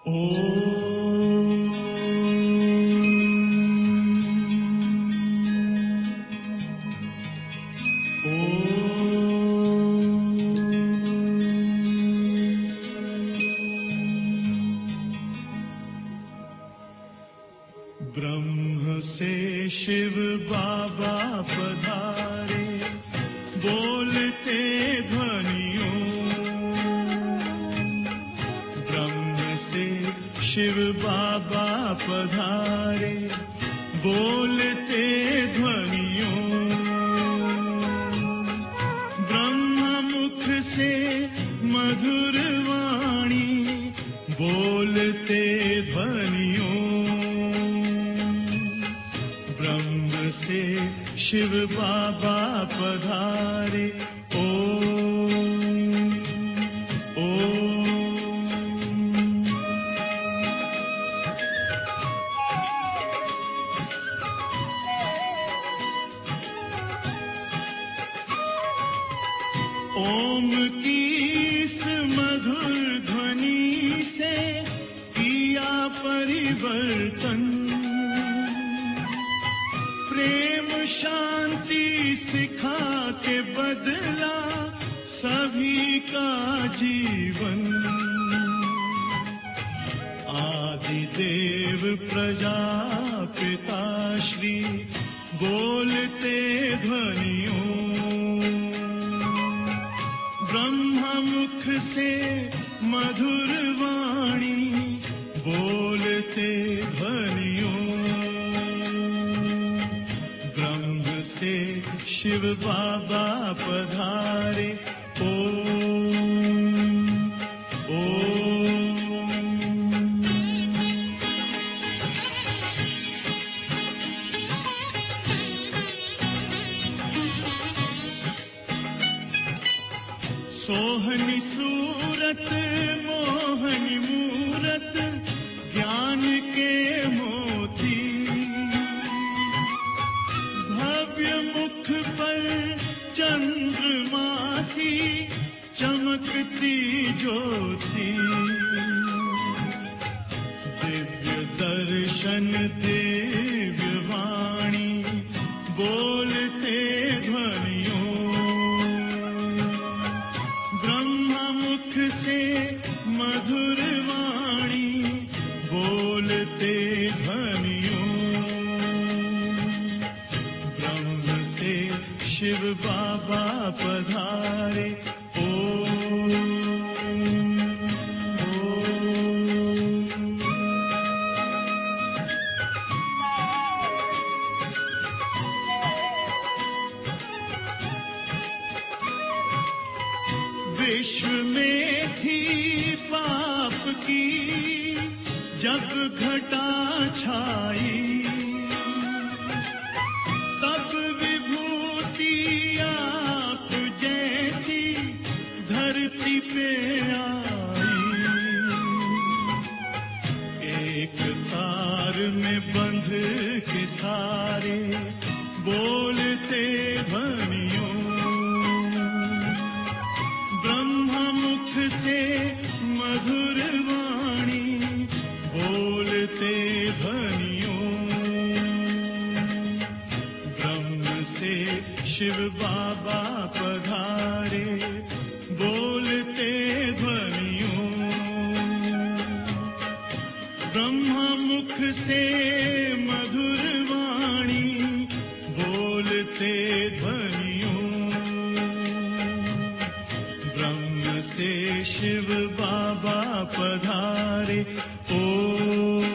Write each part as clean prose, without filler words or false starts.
ब्रह्म से शिव बाबा पधारे, बोलते ध्वनियों। ब्रह्म से शिव बाबा पधारे, बोलते ध्वनियों। ब्रह्म मुख से मधुर वाणी, बोलते ध्वनियों। ब्रह्म से शिव बाबा पधारे, ओम ओम। ओम की इस मधुर ध्वनि से किया परिवर्तन। प्रेम शांति सिखा के बदला सभी का जीवन। आदिदेव प्रजापिता श्री बोलते ध्वनियों। ब्रह्म मुख से मधुर वाणी, बोलते ध्वनियों। ब्रह्म से शिव बाबा पधारे, ओम ओम। सोहनी सूरत मोहनी मूरत, ज्ञान के मोती। भव्य मुख पर चंद्रमासी, चमकती ज्योति। दिव्य दर्शन दिव्य वाणी, बोलते ध्वनियों। मुख से मधुर वाणी, बोलते ध्वनियों। ब्रह्म से शिव बाबा पधारे, ओम ओम। विश्व में थी पाप की जब घटा छाई, तब विभूति आप जैसी धरती पे आई। एक तार में बंध के सारे, बोलते ध्वनियों। मुख से मधुर वाणी, बोलते ध्वनियों। ब्रह्म से शिव बाबा पधारे, बोलते ध्वनियों। ब्रह्म मुख से मधुर वाणी, बोलते ध्वनियों। से शिव बाबा पधारे, ओम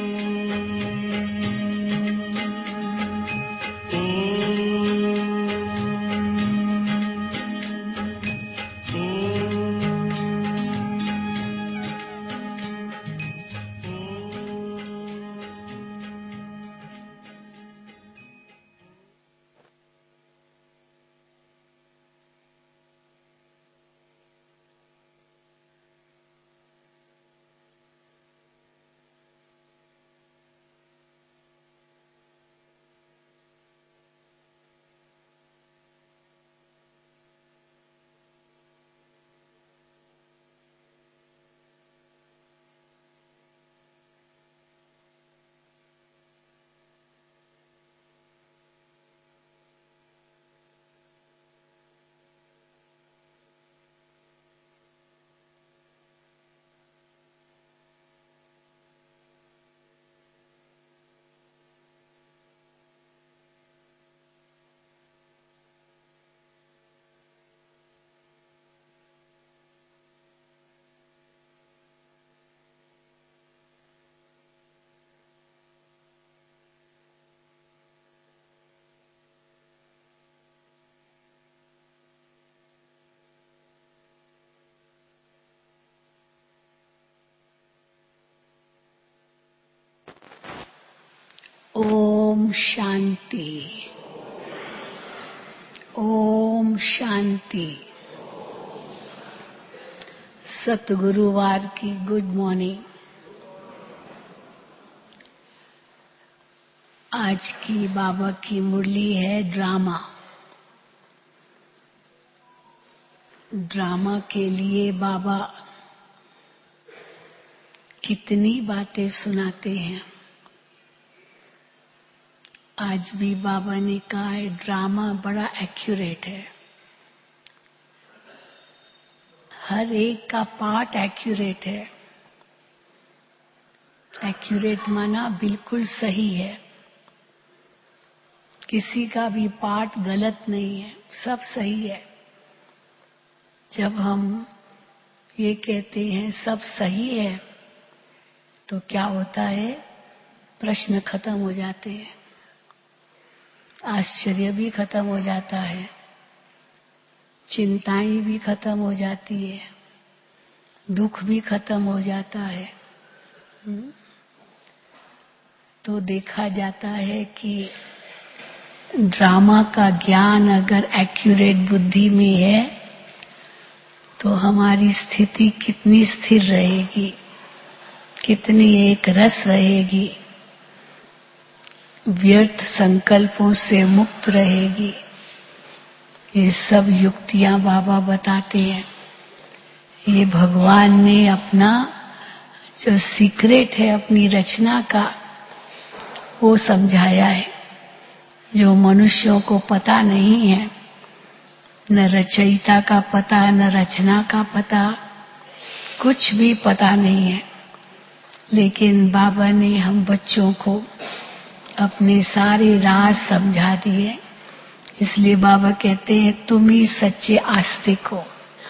ओम शांति। ओम शांति। सतगुरुवार की गुड मॉर्निंग। आज की बाबा की मुरली है ड्रामा। ड्रामा के लिए बाबा कितनी बातें सुनाते हैं। आज भी बाबा ने कहा है ड्रामा बड़ा एक्यूरेट है। हर एक का पार्ट एक्यूरेट है। एक्यूरेट माना बिल्कुल सही है। किसी का भी पार्ट गलत नहीं है, सब सही है। जब हम ये कहते हैं सब सही है तो क्या होता है? प्रश्न खत्म हो जाते हैं, आश्चर्य भी खत्म हो जाता है, चिंताएं भी खत्म हो जाती है, दुख भी खत्म हो जाता है। तो देखा जाता है कि ड्रामा का ज्ञान अगर एक्यूरेट बुद्धि में है तो हमारी स्थिति कितनी स्थिर रहेगी, कितनी एक रस रहेगी, व्यर्थ संकल्पों से मुक्त रहेगी। ये सब युक्तियां बाबा बताते हैं। ये भगवान ने अपना जो सीक्रेट है अपनी रचना का वो समझाया है, जो मनुष्यों को पता नहीं है। न रचयिता का पता, न रचना का पता, कुछ भी पता नहीं है। लेकिन बाबा ने हम बच्चों को अपने सारे राज समझा दिए। इसलिए बाबा कहते हैं तुम ही सच्चे आस्तिक हो।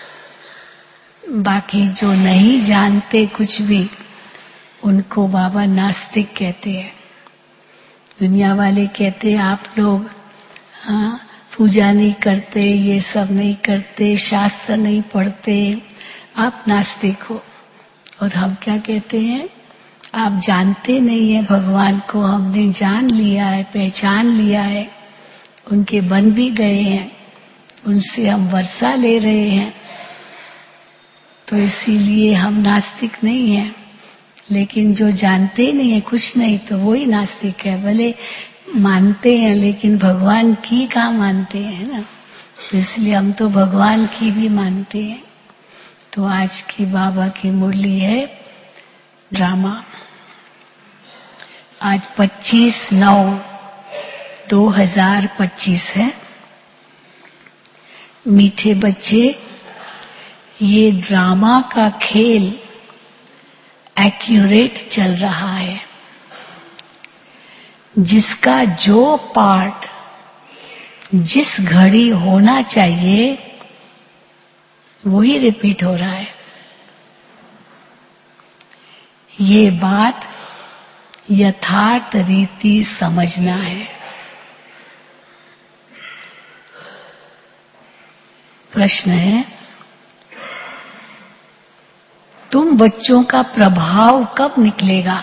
बाकी जो नहीं जानते कुछ भी उनको बाबा नास्तिक कहते हैं। दुनिया वाले कहते हैं आप लोग पूजा नहीं करते, ये सब नहीं करते, शास्त्र नहीं पढ़ते, आप नास्तिक हो। और हम क्या कहते हैं? आप जानते नहीं है भगवान को, हमने जान लिया है, पहचान लिया है, उनके बन भी गए हैं, उनसे हम वर्षा ले रहे हैं, तो इसीलिए हम नास्तिक नहीं हैं। लेकिन जो जानते नहीं है कुछ नहीं तो वही नास्तिक है। भले मानते हैं लेकिन भगवान की कहाँ मानते हैं ना, तो इसलिए हम तो भगवान की भी मानते हैं। तो आज की बाबा की मुरली है ड्रामा। आज 25/9/2025 है। मीठे बच्चे, ये ड्रामा का खेल एक्यूरेट चल रहा है। जिसका जो पार्ट जिस घड़ी होना चाहिए वही रिपीट हो रहा है। ये बात यथार्थ रीति समझना है। प्रश्न है, तुम बच्चों का प्रभाव कब निकलेगा?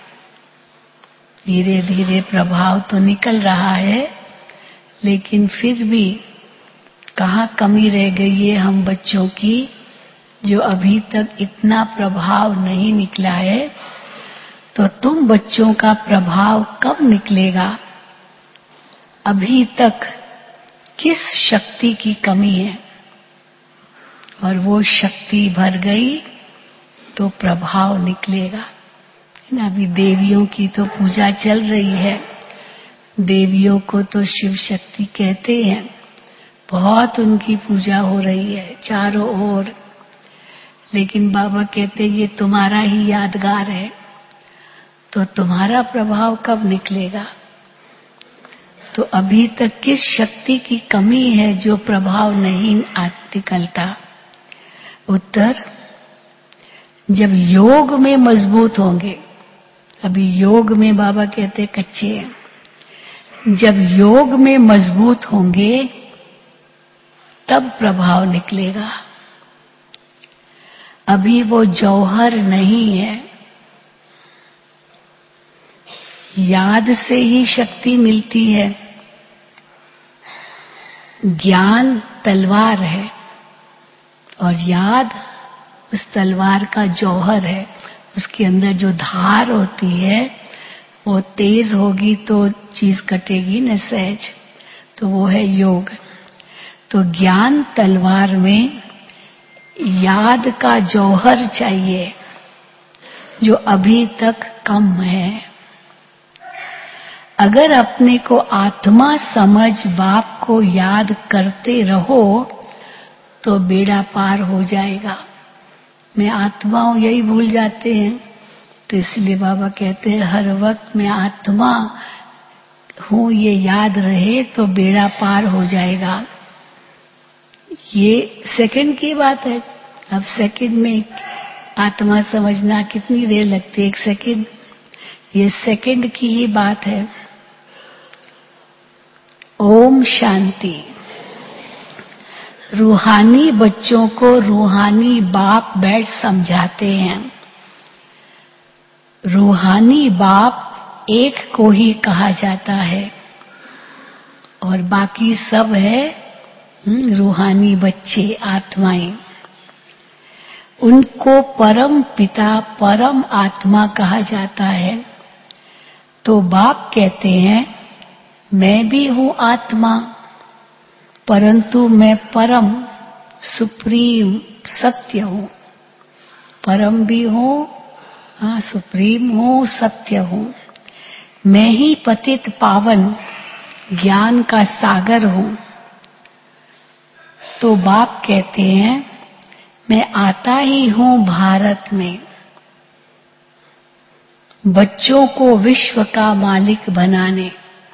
धीरे धीरे प्रभाव तो निकल रहा है, लेकिन फिर भी कहाँ कमी रह गई है हम बच्चों की, जो अभी तक इतना प्रभाव नहीं निकला है। तो तुम बच्चों का प्रभाव कब निकलेगा? अभी तक किस शक्ति की कमी है? और वो शक्ति भर गई तो प्रभाव निकलेगा। अभी देवियों की तो पूजा चल रही है। देवियों को तो शिव शक्ति कहते हैं। बहुत उनकी पूजा हो रही है चारों ओर। लेकिन बाबा कहते ये तुम्हारा ही यादगार है, तो तुम्हारा प्रभाव कब निकलेगा? तो अभी तक किस शक्ति की कमी है जो प्रभाव नहीं निकलता? उत्तर, जब योग में मजबूत होंगे। अभी योग में बाबा कहते कच्चे हैं। जब योग में मजबूत होंगे तब प्रभाव निकलेगा। अभी वो जौहर नहीं है। याद से ही शक्ति मिलती है। ज्ञान तलवार है और याद उस तलवार का जौहर है। उसके अंदर जो धार होती है वो तेज होगी तो चीज कटेगी न सहज, तो वो है योग। तो ज्ञान तलवार में याद का जौहर चाहिए जो अभी तक कम है। अगर अपने को आत्मा समझ बाप को याद करते रहो तो बेड़ा पार हो जाएगा। मैं आत्मा हूं यही भूल जाते हैं, तो इसलिए बाबा कहते हैं हर वक्त मैं आत्मा हूं ये याद रहे तो बेड़ा पार हो जाएगा। ये सेकंड की बात है। अब सेकंड में आत्मा समझना कितनी देर लगती है? 1 सेकंड। ये सेकंड की ही बात है। ओम शांति। रूहानी बच्चों को रूहानी बाप बैठ समझाते हैं। रूहानी बाप एक को ही कहा जाता है और बाकी सब है रूहानी बच्चे, आत्माएं। उनको परम पिता परम आत्मा कहा जाता है। तो बाप कहते हैं मैं भी हूं आत्मा, परंतु मैं परम सुप्रीम सत्य हूं। परम भी हूं, सुप्रीम हूं, सत्य हूं। मैं ही पतित पावन ज्ञान का सागर हूं। तो बाप कहते हैं मैं आता ही हूं भारत में बच्चों को विश्व का मालिक बनाने।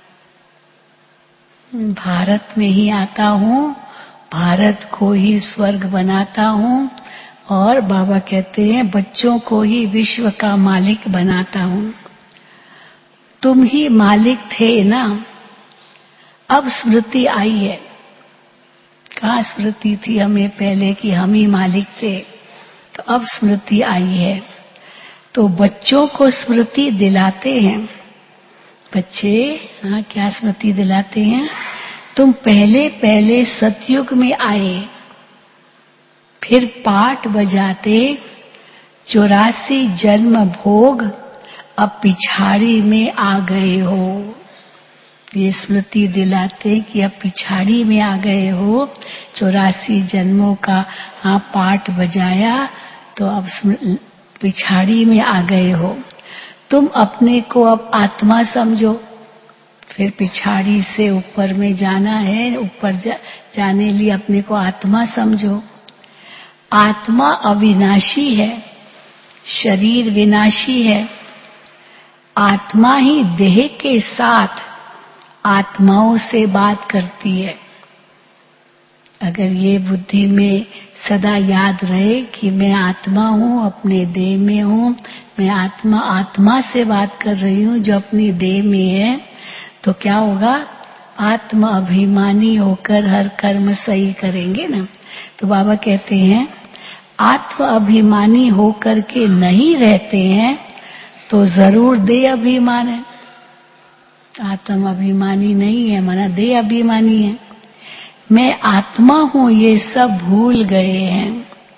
भारत में ही आता हूं, भारत को ही स्वर्ग बनाता हूं और बाबा कहते हैं बच्चों को ही विश्व का मालिक बनाता हूं। तुम ही मालिक थे ना, अब स्मृति आई है। कहाँ स्मृति थी हमें पहले कि हम ही मालिक थे, तो अब स्मृति आई है। तो बच्चों को स्मृति दिलाते हैं। बच्चे क्या स्मृति दिलाते हैं? तुम पहले पहले सतयुग में आए, फिर पाठ बजाते 84 जन्म भोग, अब पिछाड़ी में आ गए हो। ये स्मृति दिलाते कि अब पिछाड़ी में आ गए हो। 84 जन्मों का पाठ बजाया तो अब पिछाड़ी में आ गए हो। तुम अपने को अब आत्मा समझो, फिर पिछाड़ी से ऊपर में जाना है। ऊपर जाने लिए अपने को आत्मा समझो। आत्मा अविनाशी है, शरीर विनाशी है। आत्मा ही देह के साथ आत्माओं से बात करती है। अगर ये बुद्धि में सदा याद रहे कि मैं आत्मा हूँ, अपने देह में हूँ, मैं आत्मा से बात कर रही हूँ जो अपनी देह में है, तो क्या होगा? आत्मा अभिमानी होकर हर कर्म सही करेंगे ना। तो बाबा कहते हैं आत्मा अभिमानी होकर के नहीं रहते हैं तो जरूर देह अभिमान है। आत्मा अभिमानी नहीं है, माना देह अभिमानी है। मैं आत्मा हूं ये सब भूल गए हैं।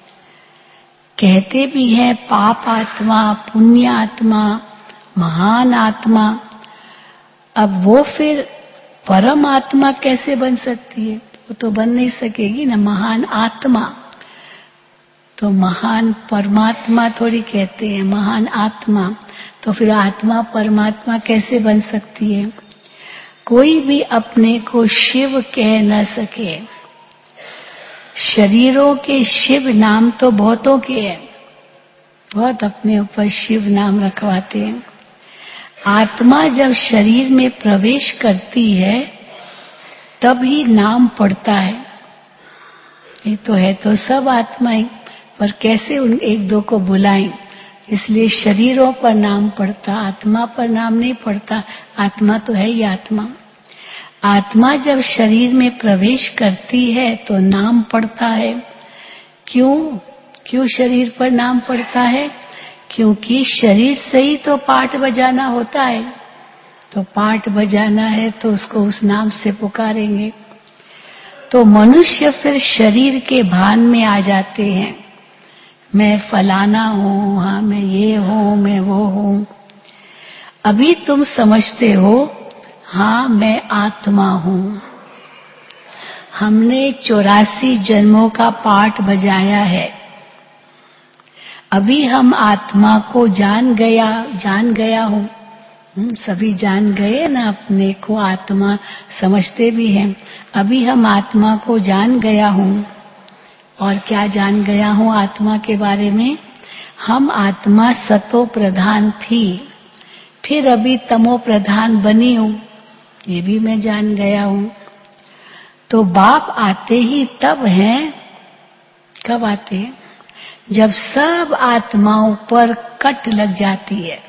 कहते भी हैं पाप आत्मा, पुण्य आत्मा, महान आत्मा। अब वो फिर परम आत्मा कैसे बन सकती है? वो तो बन नहीं सकेगी ना। महान आत्मा तो महान परमात्मा थोड़ी कहते हैं, महान आत्मा। तो फिर आत्मा परमात्मा कैसे बन सकती है? कोई भी अपने को शिव कह न सके। शरीरों के शिव नाम तो बहुतों के हैं, बहुत अपने ऊपर शिव नाम रखवाते हैं। आत्मा जब शरीर में प्रवेश करती है तब ही नाम पड़ता है। ये तो है तो सब आत्माएं, पर कैसे उन एक दो को बुलाएं? इसलिए शरीरों पर नाम पड़ता, आत्मा पर नाम नहीं पड़ता। आत्मा तो है ही आत्मा। आत्मा जब शरीर में प्रवेश करती है तो नाम पड़ता है। क्यों शरीर पर नाम पड़ता है? क्योंकि शरीर से ही तो पाठ बजाना होता है। तो पाठ बजाना है तो उसको उस नाम से पुकारेंगे। तो मनुष्य फिर शरीर के भान में आ जाते हैं, मैं फलाना हूं, हाँ मैं ये हूं, मैं वो हूं। अभी तुम समझते हो हाँ मैं आत्मा हूं। हमने 84 जन्मों का पाठ बजाया है। अभी हम आत्मा को जान गया हूं। सभी जान गए ना, अपने को आत्मा समझते भी हैं। अभी हम आत्मा को जान गया हूं। और क्या जान गया हूं आत्मा के बारे में? हम आत्मा सतो प्रधान थी, फिर अभी तमो प्रधान बनी हूं, ये भी मैं जान गया हूं। तो बाप आते ही तब हैं, कब आते हैं? जब सब आत्माओं पर कट लग जाती है,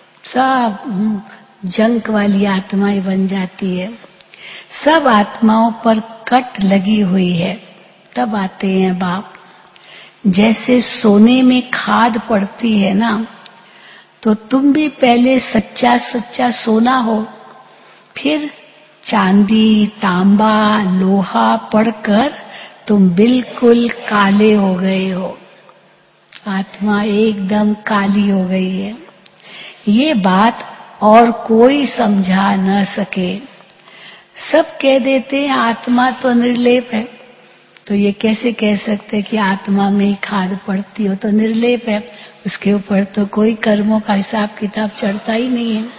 सब जंक वाली आत्माएं बन जाती है, सब आत्माओं पर कट लगी हुई है, तब आते हैं बाप। जैसे सोने में खाद पड़ती है ना, तो तुम भी पहले सच्चा सच्चा सोना हो, फिर चांदी, तांबा, लोहा पढ़कर तुम बिल्कुल काले हो गए हो। आत्मा एकदम काली हो गई है। ये बात और कोई समझा न सके। सब कह देते हैं आत्मा तो निर्लेप है। तो ये कैसे कह सकते कि आत्मा में ही खाद पड़ती हो, तो निर्लेप है, उसके ऊपर तो कोई कर्मों का हिसाब किताब चढ़ता ही नहीं है।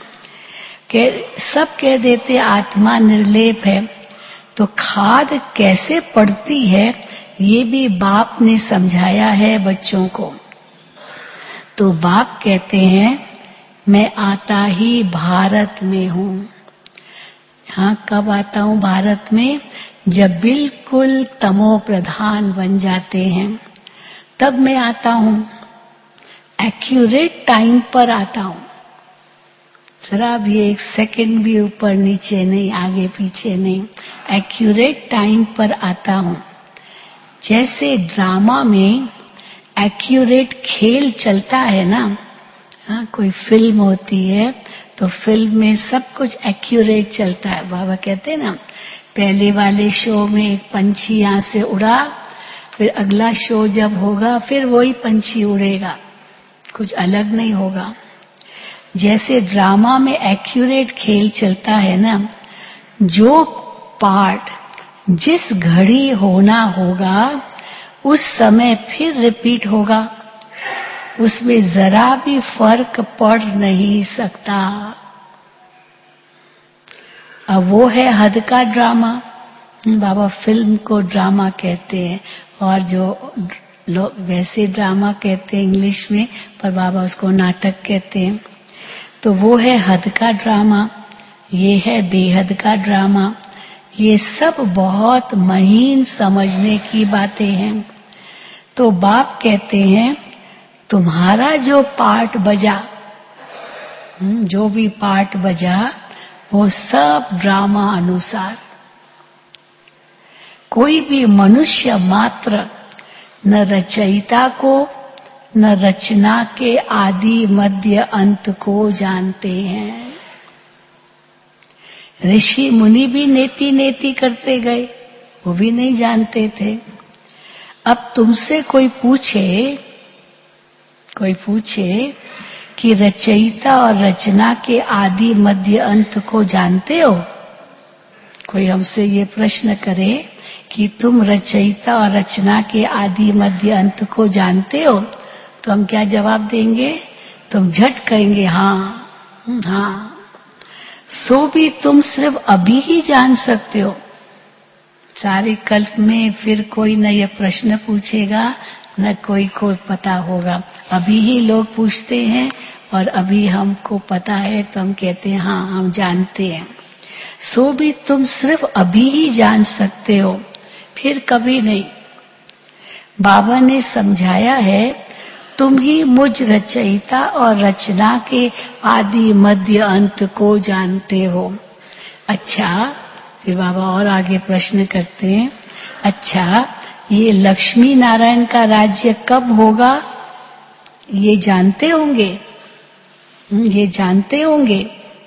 सब कह देते आत्मा निर्लेप है, तो खाद कैसे पड़ती है ये भी बाप ने समझाया है बच्चों को। तो बाप कहते हैं मैं आता ही भारत में हूँ। हाँ, कब आता हूँ भारत में? जब बिल्कुल तमो प्रधान बन जाते हैं, तब मैं आता हूँ। एक्यूरेट टाइम पर आता हूँ, जरा भी एक सेकंड भी ऊपर नीचे नहीं, आगे पीछे नहीं, एक्यूरेट टाइम पर आता हूँ। जैसे ड्रामा में एक्यूरेट खेल चलता है ना, हाँ, कोई फिल्म होती है तो फिल्म में सब कुछ एक्यूरेट चलता है। बाबा कहते हैं ना, पहले वाले शो में एक पंछी यहाँ से उड़ा, फिर अगला शो जब होगा फिर वही पंछी उड़ेगा, कुछ अलग नहीं होगा। जैसे ड्रामा में एक्यूरेट खेल चलता है ना, जो पार्ट जिस घड़ी होना होगा उस समय फिर रिपीट होगा, उसमें जरा भी फर्क पड़ नहीं सकता। अब वो है हद का ड्रामा। बाबा फिल्म को ड्रामा कहते हैं, और जो लोग वैसे ड्रामा कहते हैं इंग्लिश में, पर बाबा उसको नाटक कहते हैं। तो वो है हद का ड्रामा, ये है बेहद का ड्रामा। ये सब बहुत महीन समझने की बातें हैं। तो बाप कहते हैं तुम्हारा जो पार्ट बजा, जो भी पार्ट बजा वो सब ड्रामा अनुसार। कोई भी मनुष्य मात्र न रचयिता को न रचना के आदि मध्य अंत को जानते हैं। ऋषि मुनि भी नेति नेति करते गए, वो भी नहीं जानते थे। अब तुमसे कोई पूछे कि रचयिता और रचना के आदि मध्य अंत को जानते हो? कोई हमसे ये प्रश्न करे कि तुम रचयिता और रचना के आदि मध्य अंत को जानते हो, तो हम क्या जवाब देंगे? तुम झट कहेंगे हाँ, हाँ। सो भी तुम सिर्फ अभी ही जान सकते हो। सारे कल्प में फिर कोई न ये प्रश्न पूछेगा, न कोई को पता होगा। अभी ही लोग पूछते हैं और अभी हमको पता है, तो हम कहते हैं हाँ हम जानते हैं। सो भी तुम सिर्फ अभी ही जान सकते हो, फिर कभी नहीं। बाबा ने समझाया है तुम ही मुझ रचयिता और रचना के आदि मध्य अंत को जानते हो। अच्छा, फिर बाबा और आगे प्रश्न करते हैं, अच्छा ये लक्ष्मी नारायण का राज्य कब होगा? ये जानते होंगे, ये जानते होंगे।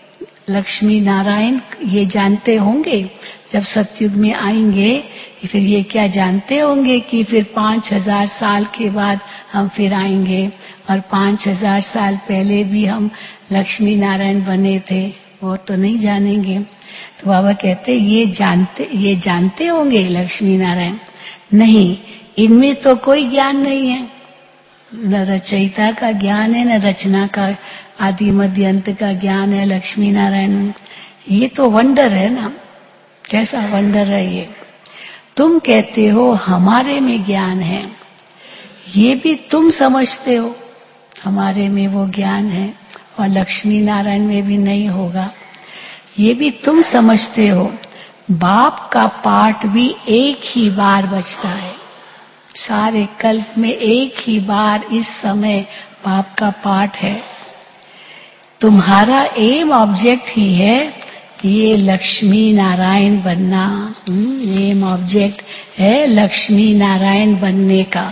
लक्ष्मी नारायण ये जानते होंगे जब सतयुग में आएंगे, फिर ये क्या जानते होंगे कि फिर 5000 साल के बाद हम फिर आएंगे और 5000 साल पहले भी हम लक्ष्मी नारायण बने थे, वो तो नहीं जानेंगे। तो बाबा कहते ये जानते होंगे लक्ष्मी नारायण, नहीं, इनमें तो कोई ज्ञान नहीं है, न रचयिता का ज्ञान है न रचना का आदि मध्य अंत का ज्ञान है लक्ष्मी नारायण में। ये तो वंडर है ना, कैसा वंडर है ये। तुम कहते हो हमारे में ज्ञान है, ये भी तुम समझते हो हमारे में वो ज्ञान है और लक्ष्मी नारायण में भी नहीं होगा, ये भी तुम समझते हो। बाप का पाठ भी एक ही बार बजता है, सारे कल्प में एक ही बार इस समय बाप का पाठ है। तुम्हारा एम ऑब्जेक्ट ही है ये लक्ष्मी नारायण बनना, एम ऑब्जेक्ट है लक्ष्मी नारायण बनने का।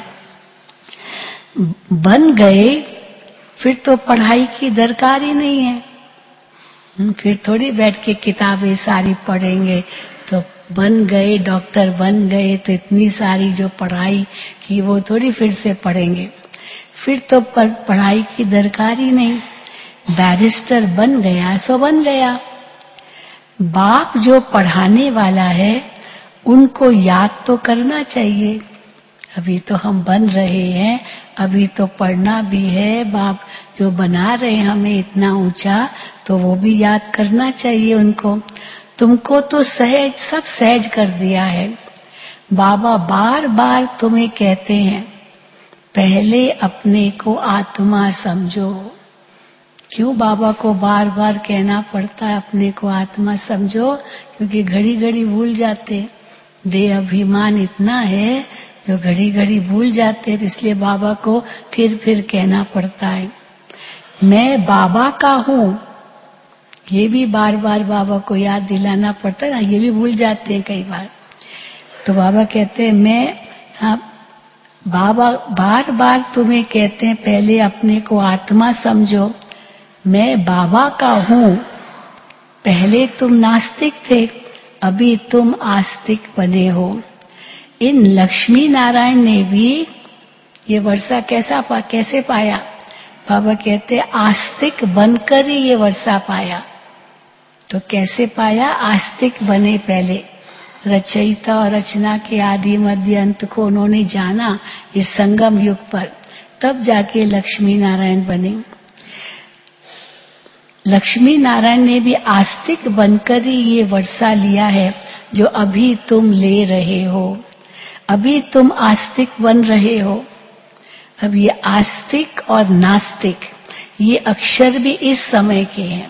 बन गए फिर तो पढ़ाई की दरकार ही नहीं है, फिर थोड़ी बैठ के किताबें सारी पढ़ेंगे। तो बन गए, डॉक्टर बन गए तो इतनी सारी जो पढ़ाई की वो थोड़ी फिर से पढ़ेंगे, फिर तो पढ़ाई की दरकार ही नहीं। बैरिस्टर बन गया सो बन गया। बाप जो पढ़ाने वाला है उनको याद तो करना चाहिए, अभी तो हम बन रहे हैं, अभी तो पढ़ना भी है। बाप जो बना रहे हैं हमें इतना ऊंचा, तो वो भी याद करना चाहिए उनको। तुमको तो सहज, सब सहज कर दिया है। बाबा बार बार तुम्हें कहते हैं पहले अपने को आत्मा समझो। क्यों बाबा को बार बार कहना पड़ता है अपने को आत्मा समझो? क्योंकि घड़ी घड़ी भूल जाते, देह अभिमान इतना है जो घड़ी घड़ी भूल जाते हैं, इसलिए बाबा को फिर फिर कहना पड़ता है। मैं बाबा का हूँ, ये भी बार बार बाबा को याद दिलाना पड़ता है ना, ये भी भूल जाते हैं कई बार। तो बाबा कहते हैं बाबा बार बार तुम्हें कहते हैं पहले अपने को आत्मा समझो, मैं बाबा का हूँ। पहले तुम नास्तिक थे, अभी तुम आस्तिक बने हो। इन लक्ष्मी नारायण ने भी ये वर्षा कैसे पाया? बाबा कहते आस्तिक बनकर ही ये वर्षा पाया। तो कैसे पाया? आस्तिक बने पहले, रचयिता और रचना के आदि मध्य अंत को उन्होंने जाना इस संगम युग पर, तब जाके लक्ष्मी नारायण बने। लक्ष्मी नारायण ने भी आस्तिक बनकर ही ये वर्षा लिया है जो अभी तुम ले रहे हो। अभी तुम आस्तिक बन रहे हो। अब ये आस्तिक और नास्तिक ये अक्षर भी इस समय के हैं,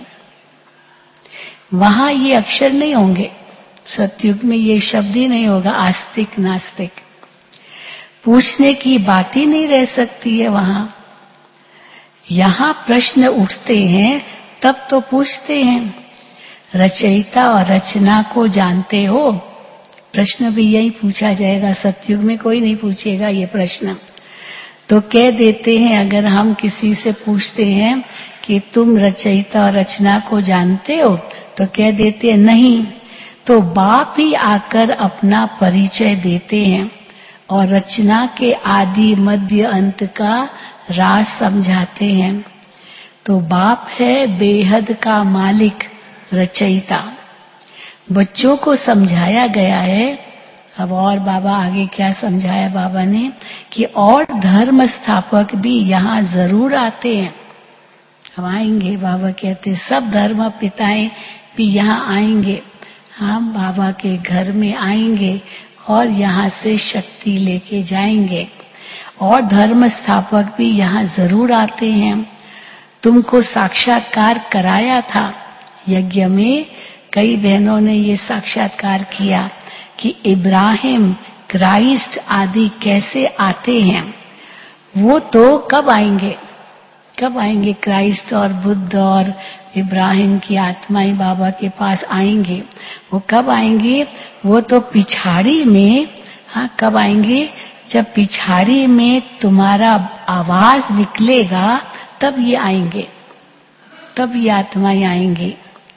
वहां ये अक्षर नहीं होंगे। सतयुग में ये शब्द ही नहीं होगा आस्तिक नास्तिक, पूछने की बात ही नहीं रह सकती है वहां। यहां प्रश्न उठते हैं तब तो पूछते हैं, रचयिता और रचना को जानते हो? प्रश्न भी यही पूछा जाएगा, सतयुग में कोई नहीं पूछेगा ये प्रश्न। तो कह देते हैं, अगर हम किसी से पूछते हैं कि तुम रचयिता और रचना को जानते हो, तो कह देते हैं नहीं। तो बाप ही आकर अपना परिचय देते हैं और रचना के आदि मध्य अंत का राज समझाते हैं। तो बाप है बेहद का मालिक, रचयिता। बच्चों को समझाया गया है। अब और बाबा आगे क्या समझाया बाबा ने कि और धर्म स्थापक भी यहाँ जरूर आते हैं। अब आएंगे, बाबा कहते सब धर्म पिताएं भी यहाँ आएंगे, हम बाबा के घर में आएंगे और यहाँ से शक्ति लेके जाएंगे। और धर्म स्थापक भी यहाँ जरूर आते हैं। तुमको साक्षात्कार कराया था यज्ञ में, कई बहनों ने ये साक्षात्कार किया कि इब्राहिम, क्राइस्ट आदि कैसे आते हैं। वो तो कब आएंगे? कब आएंगे क्राइस्ट और बुद्ध और इब्राहिम की आत्माएं बाबा के पास आएंगे? वो कब आएंगे? वो तो पिछाड़ी में। हाँ, कब आएंगे? जब पिछाड़ी में तुम्हारा आवाज निकलेगा तब ये आएंगे, तब ये आत्माएं आएंगे।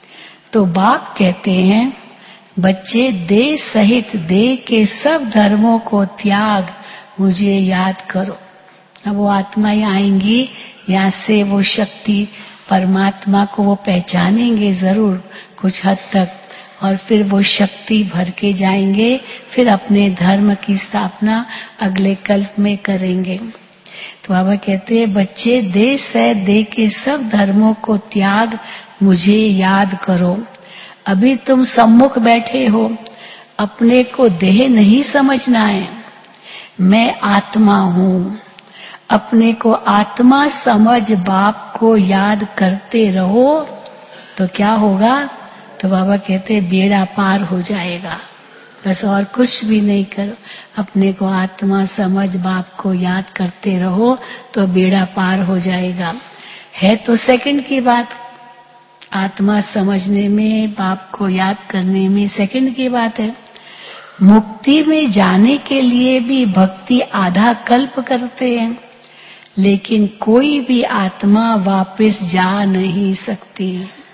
तो बाप कहते हैं बच्चे देह सहित देह के सब धर्मों को त्याग मुझे याद करो। अब वो आत्माएं आएंगी, यहाँ से वो शक्ति परमात्मा को वो पहचानेंगे जरूर कुछ हद तक, और फिर वो शक्ति भर के जाएंगे, फिर अपने धर्म की स्थापना अगले कल्प में करेंगे। तो बाबा कहते हैं बच्चे देह से देह के सब धर्मों को त्याग मुझे याद करो। अभी तुम सम्मुख बैठे हो, अपने को देह नहीं समझना है, मैं आत्मा हूँ। अपने को आत्मा समझ बाप को याद करते रहो तो क्या होगा? तो बाबा कहते बेड़ा पार हो जाएगा। बस और कुछ भी नहीं करो, अपने को आत्मा समझ बाप को याद करते रहो तो बेड़ा पार हो जाएगा। है तो सेकंड की बात, आत्मा समझने में, बाप को याद करने में सेकंड की बात है। मुक्ति में जाने के लिए भी भक्ति आधा कल्प करते हैं, लेकिन कोई भी आत्मा वापस जा नहीं सकती।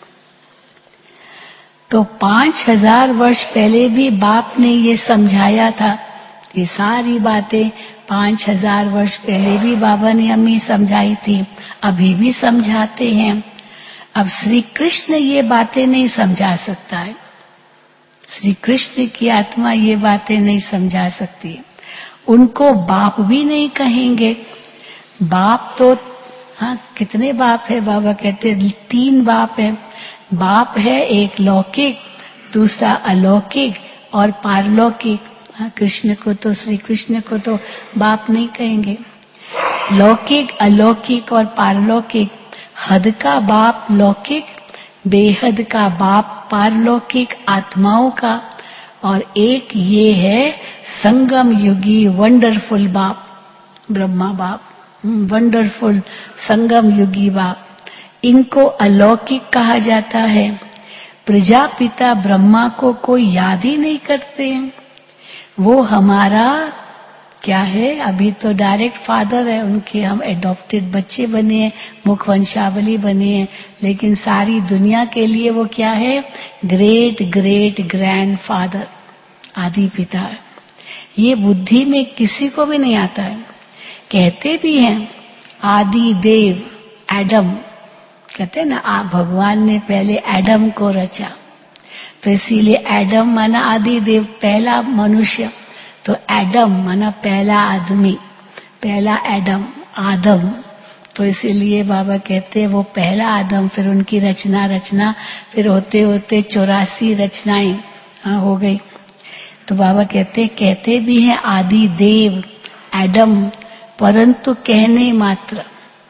तो 5000 वर्ष पहले भी बाप ने ये समझाया था। ये सारी बातें 5000 वर्ष पहले भी बाबा ने हमें समझाई थी, अभी भी समझाते हैं। अब श्री कृष्ण ये बातें नहीं समझा सकता है, श्री कृष्ण की आत्मा ये बातें नहीं समझा सकती, उनको बाप भी नहीं कहेंगे। बाप तो हाँ, कितने बाप है? बाबा कहते हैं 3 बाप है। बाप है एक लौकिक, दूसरा अलौकिक और पारलौकिक। हाँ, कृष्ण को तो, श्री कृष्ण को तो बाप नहीं कहेंगे। लौकिक, अलौकिक और पारलौकिक। हद का बाप लौकिक, बेहद का बाप पारलौकिक आत्माओं का, और एक ये है संगम युगी वंडरफुल बाप, ब्रह्मा बाप, वंडरफुल संगम युगी बाप। इनको अलौकिक कहा जाता है। प्रजापिता ब्रह्मा को कोई याद ही नहीं करते हैं। वो हमारा क्या है? अभी तो डायरेक्ट फादर है, उनके हम एडॉप्टेड बच्चे बने हैं, मुख वंशावली बने हैं, लेकिन सारी दुनिया के लिए वो क्या है? ग्रेट ग्रेट ग्रैंड फादर, आदि पिता है। ये बुद्धि में किसी को भी नहीं आता है। कहते भी हैं आदि देव, एडम कहते हैं ना, भगवान ने पहले एडम को रचा, तो इसीलिए एडम माना आदि देव, पहला मनुष्य। तो एडम माना पहला आदमी, पहला एडम, आदम। तो इसीलिए बाबा कहते हैं वो पहला आदम, फिर उनकी रचना, फिर होते होते 84 रचनाएं हो गई। तो बाबा कहते भी हैं आदि देव, एडम, परंतु कहने मात्र।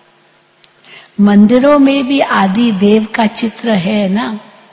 मंदिरों में भी आदि देव का चित्र है ना,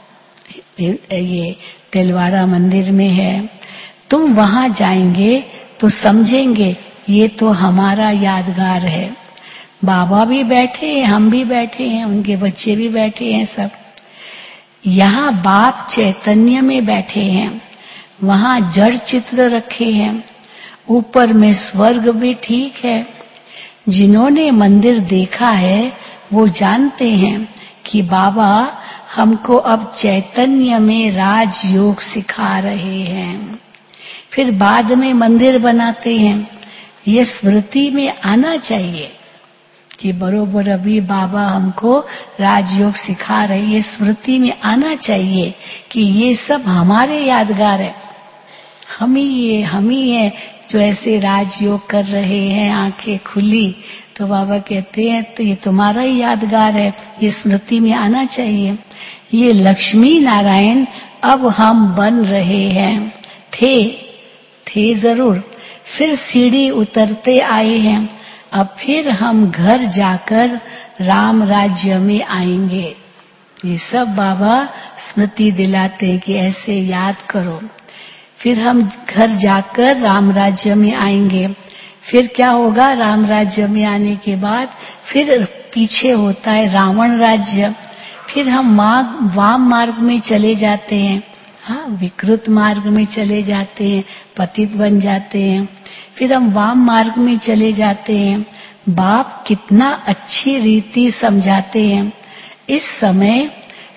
ये तिलवाड़ा मंदिर में है। तुम वहां जाएंगे तो समझेंगे ये तो हमारा यादगार है। बाबा भी बैठे हैं, हम भी बैठे हैं, उनके बच्चे भी बैठे हैं, सब। यहाँ बाप चैतन्य में बैठे हैं, वहां जड़ चित्र रखे हैं, ऊपर में स्वर्ग भी ठीक है। जिन्होंने मंदिर देखा है वो जानते हैं कि बाबा हमको अब चैतन्य में राजयोग सिखा रहे हैं। फिर बाद में मंदिर बनाते हैं। ये स्मृति में आना चाहिए कि बरोबर अभी बाबा हमको राजयोग सिखा रहे, ये स्मृति में आना चाहिए कि ये सब हमारे यादगार है। हम ही है जो ऐसे राजयोग कर रहे हैं, आंखें खुली। तो बाबा कहते हैं तो ये तुम्हारा ही यादगार है, ये स्मृति में आना चाहिए। ये लक्ष्मी नारायण अब हम बन रहे हैं, थे जरूर, फिर सीढ़ी उतरते आए हैं। अब फिर हम घर जाकर राम राज्य में आएंगे। ये सब बाबा स्मृति दिलाते हैं कि ऐसे याद करो। फिर हम घर जाकर राम राज्य में आएंगे। फिर क्या होगा? राम राज्य में आने के बाद फिर पीछे होता है रावण राज्य। फिर हम वाम मार्ग में चले जाते हैं, हाँ, विकृत मार्ग में चले जाते हैं, पतित बन जाते हैं। फिर हम वाम मार्ग में चले जाते हैं। बाप कितना अच्छी रीति समझाते हैं। इस समय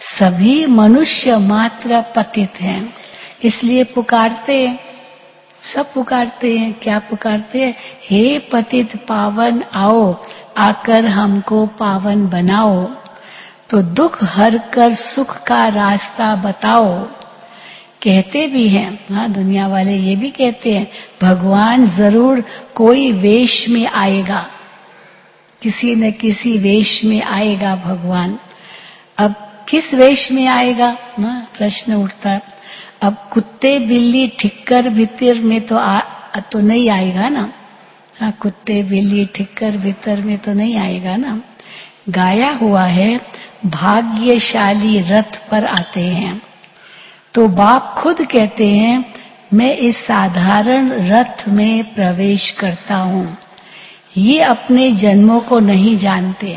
सभी मनुष्य मात्र पतित हैं, इसलिए पुकारते हैं, सब पुकारते हैं। क्या पुकारते हैं? हे पतित पावन आओ, आकर हमको पावन बनाओ, तो दुख हर कर सुख का रास्ता बताओ। कहते भी हैं, हाँ, दुनिया वाले ये भी कहते हैं, भगवान जरूर कोई वेश में आएगा, किसी न किसी वेश में आएगा भगवान। अब किस वेश में आएगा ना, प्रश्न उठता है। अब कुत्ते बिल्ली ठिक्कर भीतर में तो नहीं आएगा ना। हाँ, कुत्ते बिल्ली ठिक्कर भीतर में तो नहीं आएगा ना। गाया हुआ है, भाग्यशाली रथ पर आते हैं। तो बाप खुद कहते हैं, मैं इस साधारण रथ में प्रवेश करता हूँ। ये अपने जन्मों को नहीं जानते,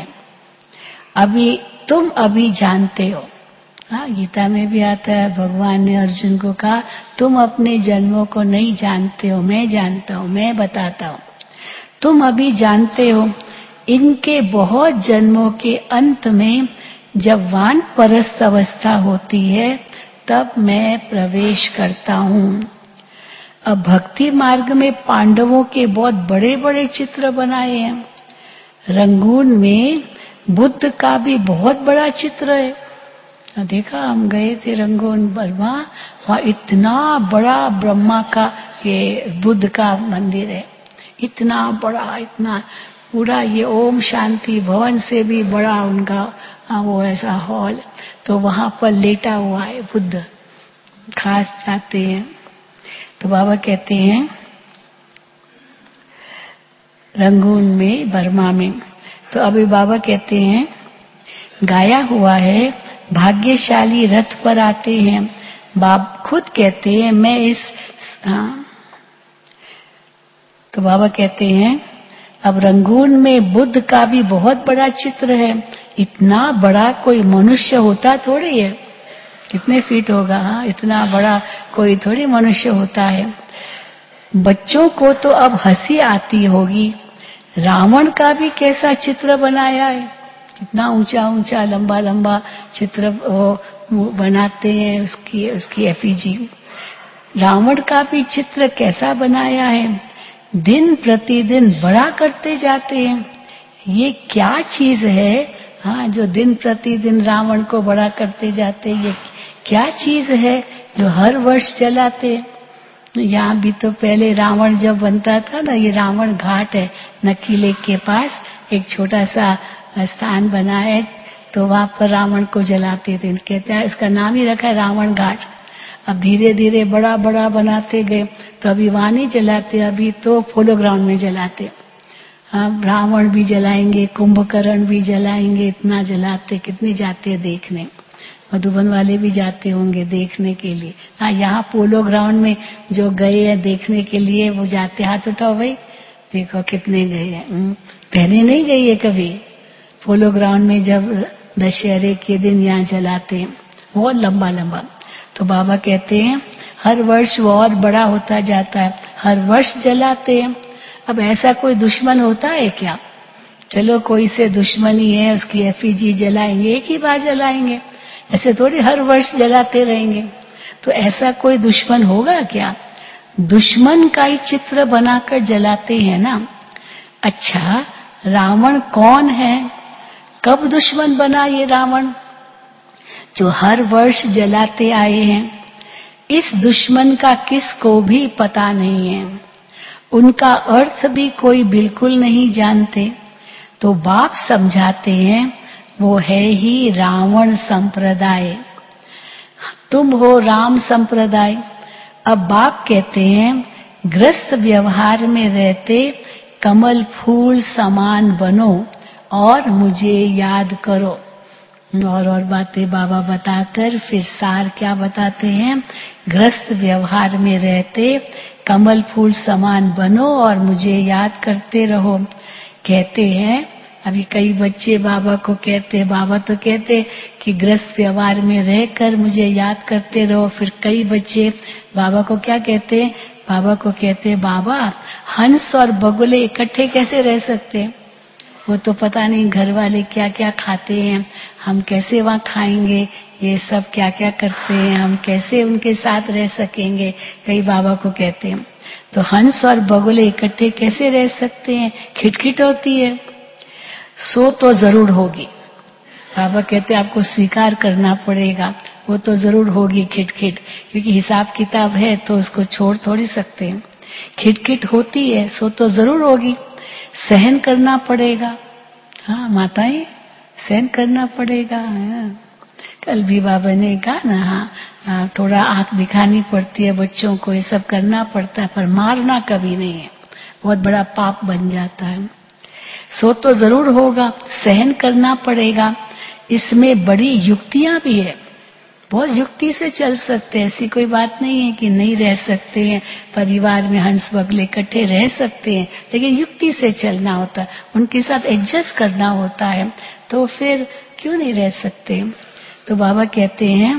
तुम अभी जानते हो। हाँ, गीता में भी आता है, भगवान ने अर्जुन को कहा, तुम अपने जन्मों को नहीं जानते हो, मैं जानता हूँ, मैं बताता हूँ। तुम अभी जानते हो। इनके बहुत जन्मों के अंत में जब वानप्रस्थ अवस्था होती है, तब मैं प्रवेश करता हूँ। अब भक्ति मार्ग में पांडवों के बहुत बड़े बड़े चित्र बनाए हैं। रंगून में बुद्ध का भी बहुत बड़ा चित्र है। देखा, हम गए थे रंगून बर्मा, वहाँ इतना बड़ा ब्रह्मा का ये बुद्ध का मंदिर है, इतना बड़ा, इतना पूरा ये ओम शांति भवन से भी बड़ा उनका वो ऐसा हॉल। तो वहां पर लेटा हुआ है बुद्ध, खास जाते हैं। तो बाबा कहते हैं रंगून में, बर्मा में। तो अभी बाबा कहते हैं, गाया हुआ है, भाग्यशाली रथ पर आते हैं। बाप खुद कहते हैं, मैं इस तो बाबा कहते हैं, अब रंगून में बुद्ध का भी बहुत बड़ा चित्र है। इतना बड़ा कोई मनुष्य होता थोड़ी है, कितने फीट होगा? हाँ, इतना बड़ा कोई थोड़ी मनुष्य होता है। बच्चों को तो अब हंसी आती होगी, रावण का भी कैसा चित्र बनाया है, कितना ऊंचा ऊंचा लंबा लंबा चित्र बनाते हैं, उसकी एफिजी। रावण का भी चित्र कैसा बनाया है, दिन प्रतिदिन बड़ा करते जाते हैं। ये क्या चीज है, हाँ, जो दिन प्रतिदिन रावण को बड़ा करते जाते हैं? ये क्या चीज है जो हर वर्ष जलाते हैं? यहाँ भी तो पहले रावण जब बनता था ना, ये रावण घाट है नकीले के पास, एक छोटा सा स्थान बना है, तो वहां पर रावण को जलाते थे। कहते हैं इसका नाम ही रखा है रावण घाट। अब धीरे धीरे बड़ा बड़ा बनाते गए, तो अभी वहां नहीं जलाते, अभी तो पोलो ग्राउंड में जलाते। हाँ, रावण भी जलाएंगे, कुंभकर्ण भी जलाएंगे, इतना जलाते, कितने जाते हैं देखने। मधुबन वाले भी जाते होंगे देखने के लिए। हाँ, यहाँ पोलो ग्राउंड में जो गए हैं देखने के लिए, वो जाते। हाथ उठाओ भाई, देखो कितने गए हैं। पहले नहीं गई है कभी पोलो ग्राउंड में, जब दशहरे के दिन यहाँ जलाते हैं, बहुत लंबा लंबा। तो बाबा कहते हैं हर वर्ष वो और बड़ा होता जाता है, हर वर्ष जलाते हैं। अब ऐसा कोई दुश्मन होता है क्या? चलो कोई से दुश्मनी है, उसकी एफिजी जलाएंगे, एक ही बार जलाएंगे, ऐसे थोड़ी हर वर्ष जलाते रहेंगे। तो ऐसा कोई दुश्मन होगा क्या? दुश्मन का ही चित्र बनाकर जलाते हैं ना। अच्छा, रावण कौन है? कब दुश्मन बना ये रावण जो हर वर्ष जलाते आए हैं? इस दुश्मन का किसको भी पता नहीं है, उनका अर्थ भी कोई बिल्कुल नहीं जानते। तो बाप समझाते हैं, वो है ही रावण संप्रदाय, तुम हो राम संप्रदाय। अब बाप कहते हैं, ग्रस्त व्यवहार में रहते कमल फूल समान बनो और मुझे याद करो। और बातें बाबा बताकर फिर सार क्या बताते हैं, ग्रस्त व्यवहार में रहते कमल फूल समान बनो और मुझे याद करते रहो। कहते हैं, अभी कई बच्चे बाबा को कहते, बाबा तो कहते कि ग्रस्त व्यवहार में रहकर मुझे याद करते रहो। फिर कई बच्चे बाबा को क्या कहते, बाबा को कहते, बाबा हंस और बगुले इकट्ठे कैसे रह सकते? वो तो पता नहीं घर वाले क्या क्या खाते हैं, हम कैसे वहाँ खाएंगे, ये सब क्या क्या करते हैं, हम कैसे उनके साथ रह सकेंगे। कई बाबा को कहते हैं तो हंस और बगुले इकट्ठे कैसे रह सकते हैं, खिटखिट होती है। सो तो जरूर होगी, बाबा कहते हैं आपको स्वीकार करना पड़ेगा, वो तो जरूर होगी खिटखिट, क्योंकि हिसाब किताब है तो उसको छोड़ थोड़ी सकते हैं। खिटखिट होती है, सो तो जरूर होगी, सहन करना पड़ेगा। हाँ माताएं, सहन करना पड़ेगा। हाँ। कल भी बाबा ने कहा ना, हाँ थोड़ा आंख दिखानी पड़ती है बच्चों को, ये सब करना पड़ता है, पर मारना कभी नहीं है, बहुत बड़ा पाप बन जाता है। सो तो जरूर होगा, सहन करना पड़ेगा। इसमें बड़ी युक्तियां भी है, बहुत युक्ति से चल सकते हैं, ऐसी कोई बात नहीं है कि नहीं रह सकते हैं, परिवार में हंस बगले इकट्ठे रह सकते हैं, लेकिन युक्ति से चलना होता है, उनके साथ एडजस्ट करना होता है, तो फिर क्यों नहीं रह सकते। तो बाबा कहते हैं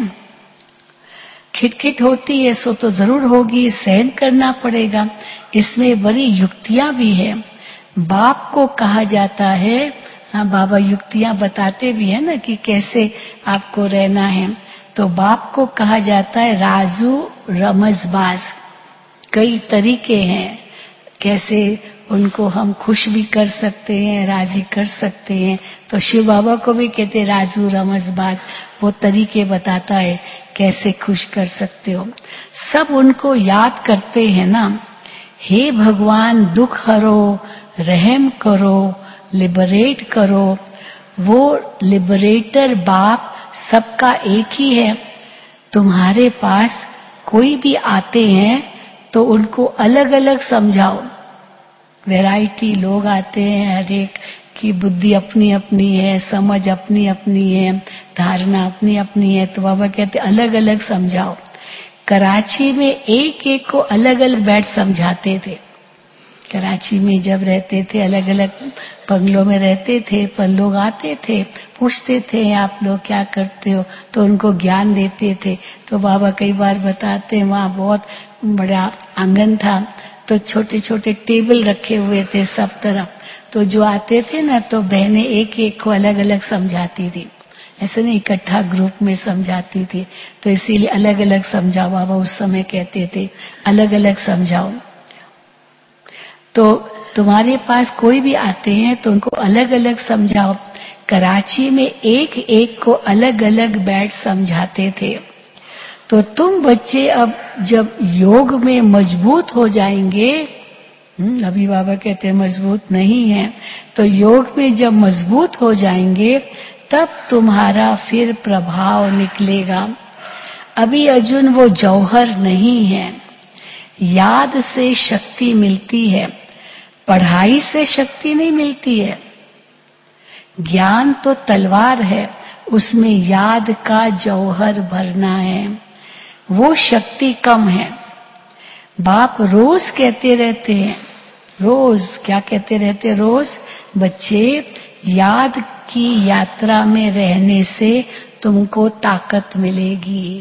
खिटखिट होती है, सो तो जरूर होगी, सहन करना पड़ेगा। इसमें बड़ी युक्तियां भी है। बाप को कहा जाता है, हाँ बाबा युक्तियां बताते भी है ना कि कैसे आपको रहना है। तो बाप को कहा जाता है राजू रमजबाज। कई तरीके हैं कैसे उनको हम खुश भी कर सकते हैं, राजी कर सकते हैं। तो शिव बाबा को भी कहते हैं राजू रमजबाज, वो तरीके बताता है कैसे खुश कर सकते हो। सब उनको याद करते हैं ना, हे भगवान दुख हरो, रहम करो, लिबरेट करो। वो लिबरेटर बाप सबका एक ही है। तुम्हारे पास कोई भी आते हैं तो उनको अलग अलग समझाओ। वैरायटी लोग आते हैं, हर एक की बुद्धि अपनी अपनी है, समझ अपनी अपनी है, धारणा अपनी अपनी है। तो बाबा कहते अलग अलग समझाओ। कराची में एक एक को अलग अलग बैठ समझाते थे। कराची में जब रहते थे, अलग अलग बंगलों में रहते थे, पर लोग आते थे, पूछते थे आप लोग क्या करते हो, तो उनको ज्ञान देते थे। तो बाबा कई बार बताते हैं वहाँ बहुत बड़ा आंगन था, तो छोटे छोटे टेबल रखे हुए थे सब तरफ। तो जो आते थे ना, तो बहनें एक एक को अलग अलग समझाती थी, ऐसे नहीं इकट्ठा ग्रुप में समझाती थी। तो इसीलिए अलग अलग समझाओ, बाबा उस समय कहते थे अलग अलग समझाओ। तो तुम्हारे पास कोई भी आते हैं तो उनको अलग अलग समझाओ। कराची में एक एक को अलग अलग बैठ समझाते थे। तो तुम बच्चे अब जब योग में मजबूत हो जाएंगे, अभी बाबा कहते हैं मजबूत नहीं है, तो योग में जब मजबूत हो जाएंगे तब तुम्हारा फिर प्रभाव निकलेगा। अभी अर्जुन वो जौहर नहीं है। याद से शक्ति मिलती है, पढ़ाई से शक्ति नहीं मिलती है। ज्ञान तो तलवार है, उसमें याद का जौहर भरना है, वो शक्ति कम है। बाप रोज कहते रहते हैं, रोज क्या कहते रहते हैं, रोज बच्चे याद की यात्रा में रहने से तुमको ताकत मिलेगी।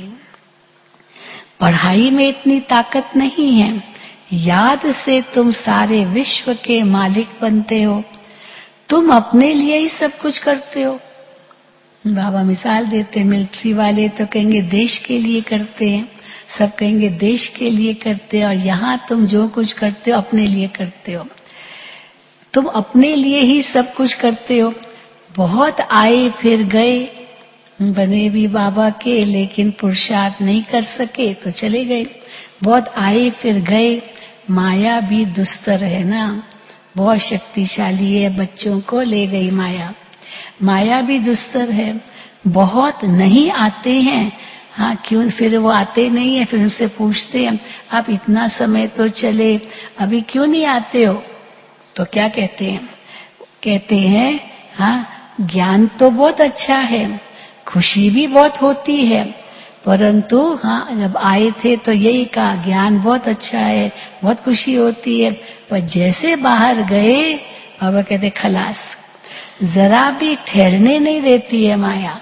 पढ़ाई में इतनी ताकत नहीं है, याद से तुम सारे विश्व के मालिक बनते हो। तुम अपने लिए ही सब कुछ करते हो। बाबा मिसाल देते, मिलिट्री वाले तो कहेंगे देश के लिए करते हैं, सब कहेंगे देश के लिए करते हैं, और यहाँ तुम जो कुछ करते हो अपने लिए करते हो। तुम अपने लिए ही सब कुछ करते हो। बहुत आए फिर गए, बने भी बाबा के, लेकिन पुरुषार्थ नहीं कर सके तो चले गए। बहुत आए फिर गए। माया भी दुस्तर है ना, बहुत शक्तिशाली है, बच्चों को ले गई माया। माया भी दुस्तर है। बहुत नहीं आते हैं, हाँ क्यों, फिर वो आते नहीं है, फिर उनसे पूछते हैं आप इतना समय तो चले, अभी क्यों नहीं आते हो? तो क्या कहते हैं? कहते हैं हाँ ज्ञान तो बहुत अच्छा है, खुशी भी बहुत होती है, परंतु हाँ जब आए थे तो यही कहा ज्ञान बहुत अच्छा है, बहुत खुशी होती है, पर जैसे बाहर गए बाबा कहते खलास, जरा भी ठहरने नहीं देती है माया।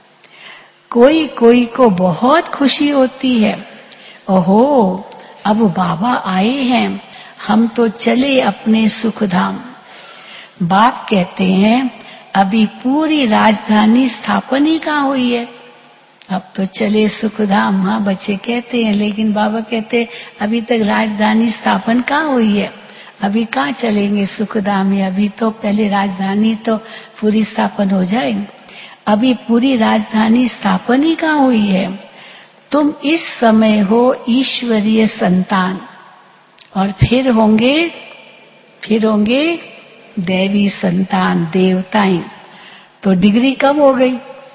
कोई कोई को बहुत खुशी होती है, ओहो अब बाबा आए हैं, हम तो चले अपने सुख धाम। बाप कहते हैं अभी पूरी राजधानी स्थापन ही कहाँ हुई है, अब तो चले सुखधाम। हाँ, बच्चे कहते हैं, लेकिन बाबा कहते अभी तक राजधानी स्थापन कहाँ हुई है, अभी कहाँ चलेंगे सुखधाम में, अभी तो पहले राजधानी तो पूरी स्थापन हो जाएगी। अभी पूरी राजधानी स्थापन ही कहाँ हुई है। तुम इस समय हो ईश्वरीय संतान और फिर होंगे दैवी संतान, देवताएं। तो डिग्री कम हो गई।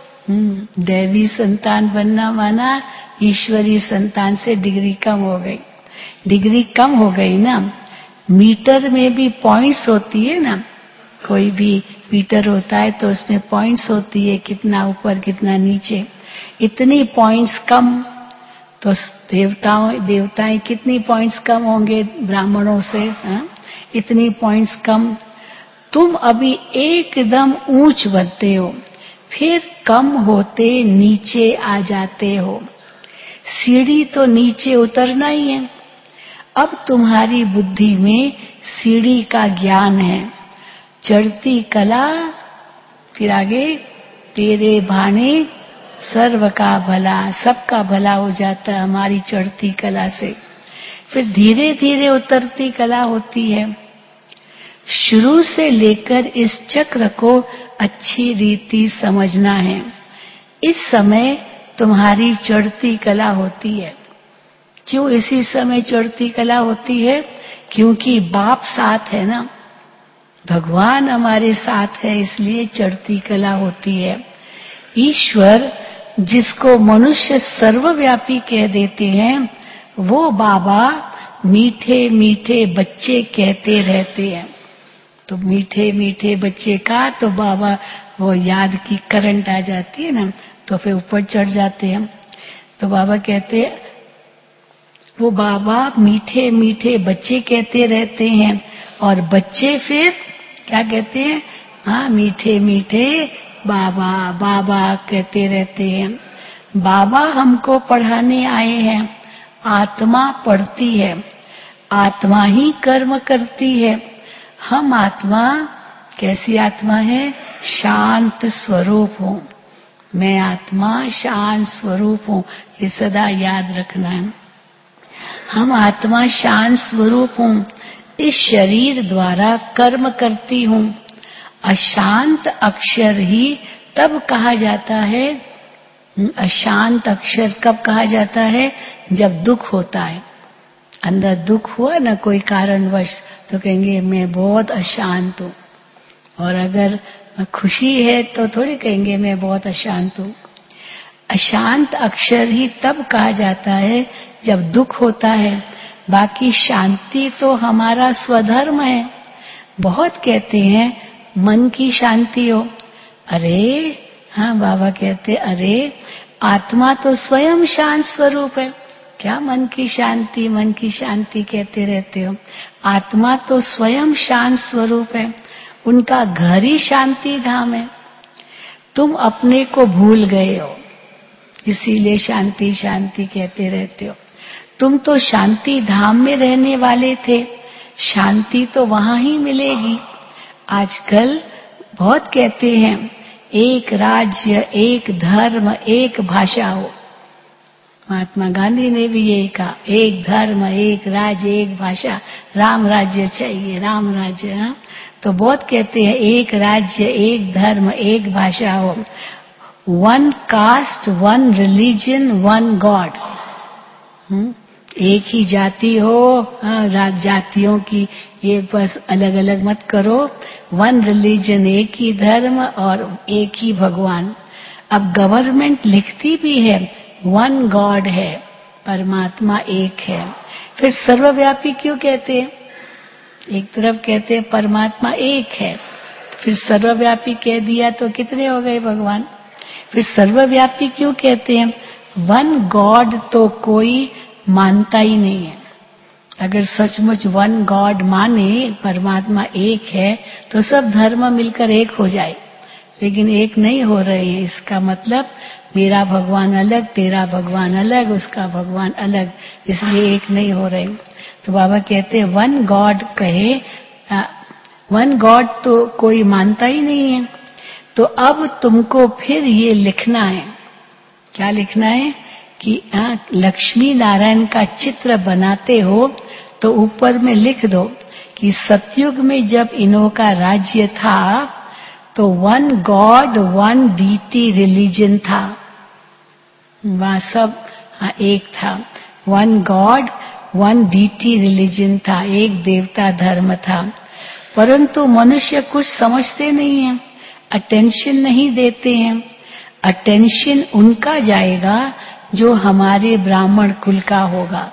दैवी संतान बनना माना ईश्वरीय संतान से डिग्री कम हो गई। डिग्री कम हो गई ना। मीटर में भी पॉइंट्स होती है ना, कोई भी मीटर होता है तो उसमें पॉइंट्स होती है, कितना ऊपर कितना नीचे। इतनी पॉइंट्स कम तो देवताएं कितनी पॉइंट्स कम होंगे ब्राह्मणों से, हाँ? इतनी पॉइंट्स कम। तुम अभी एकदम ऊंच बनते हो, फिर कम होते नीचे आ जाते हो। सीढ़ी तो नीचे उतरना ही है। अब तुम्हारी बुद्धि में सीढ़ी का ज्ञान है। चढ़ती कला, फिर आगे तेरे भाने सर्व का भला, सबका भला हो जाता है हमारी चढ़ती कला से। फिर धीरे धीरे उतरती कला होती है। शुरू से लेकर इस चक्र को अच्छी रीति समझना है। इस समय तुम्हारी चढ़ती कला होती है। क्यों इसी समय चढ़ती कला होती है? क्योंकि बाप साथ है ना, भगवान हमारे साथ है, इसलिए चढ़ती कला होती है। ईश्वर जिसको मनुष्य सर्वव्यापी कह देते हैं, वो बाबा मीठे मीठे बच्चे कहते रहते हैं। तो मीठे मीठे बच्चे का तो बाबा वो याद की करंट आ जाती है ना, तो फिर ऊपर चढ़ जाते हैं। तो बाबा कहते वो बाबा मीठे मीठे बच्चे कहते रहते हैं, और बच्चे फिर क्या कहते हैं? हाँ, मीठे मीठे बाबा बाबा कहते रहते हैं। बाबा हमको पढ़ाने आए हैं। आत्मा पढ़ती है, आत्मा ही कर्म करती है। हम आत्मा कैसी आत्मा है? शांत स्वरूप हूँ। मैं आत्मा शांत स्वरूप हूँ, ये सदा याद रखना है। हम आत्मा शांत स्वरूप हूँ, इस शरीर द्वारा कर्म करती हूँ। अशांत अक्षर ही तब कहा जाता है, अशांत अक्षर कब कहा जाता है? जब दुख होता है। अंदर दुख हुआ ना कोई कारणवश, तो कहेंगे मैं बहुत अशांत हूँ। और अगर खुशी है तो थोड़ी कहेंगे मैं बहुत अशांत हूँ। अशांत अक्षर ही तब कहा जाता है जब दुख होता है। बाकी शांति तो हमारा स्वधर्म है। बहुत कहते हैं मन की शांति हो। अरे हाँ, बाबा कहते अरे आत्मा तो स्वयं शांत स्वरूप है। क्या मन की शांति कहते रहते हो? आत्मा तो स्वयं शांत स्वरूप है, उनका घर ही शांति धाम है। तुम अपने को भूल गए हो, इसीलिए शांति शांति कहते रहते हो। तुम तो शांति धाम में रहने वाले थे, शांति तो वहां ही मिलेगी। आजकल बहुत कहते हैं एक राज्य, एक धर्म, एक भाषा हो। महात्मा गांधी ने भी यही कहा, एक धर्म, एक राज्य, एक भाषा, राम राज्य चाहिए, राम राज्य। हाँ? तो बहुत कहते हैं एक राज्य, एक धर्म, एक भाषा हो। One caste, one religion, one God. एक ही जाति हो, जातियों की ये बस अलग अलग मत करो। वन रिलीजन, एक ही धर्म और एक ही भगवान। अब गवर्नमेंट लिखती भी है वन गॉड है, परमात्मा एक है। फिर सर्वव्यापी क्यों कहते हैं? एक तरफ कहते हैं परमात्मा एक है, फिर सर्वव्यापी कह दिया तो कितने हो गए भगवान? फिर सर्वव्यापी क्यों कहते हैं? वन गॉड तो कोई मानता ही नहीं है। अगर सचमुच वन गॉड माने, परमात्मा एक है, तो सब धर्म मिलकर एक हो जाए। लेकिन एक नहीं हो रहे हैं। इसका मतलब मेरा भगवान अलग, तेरा भगवान अलग, उसका भगवान अलग, इसलिए एक नहीं हो रहे। तो बाबा कहते हैं वन गॉड कहे वन गॉड तो कोई मानता ही नहीं है। तो अब तुमको फिर ये लिखना है, क्या लिखना है कि लक्ष्मी नारायण का चित्र बनाते हो तो ऊपर में लिख दो कि सतयुग में जब इन्हों का राज्य था तो one God one deity religion था, वहां सब एक था। One God one deity religion था, एक देवता धर्म था। परंतु मनुष्य कुछ समझते नहीं है, अटेंशन नहीं देते हैं। अटेंशन उनका जाएगा जो हमारे ब्राह्मण कुल का होगा।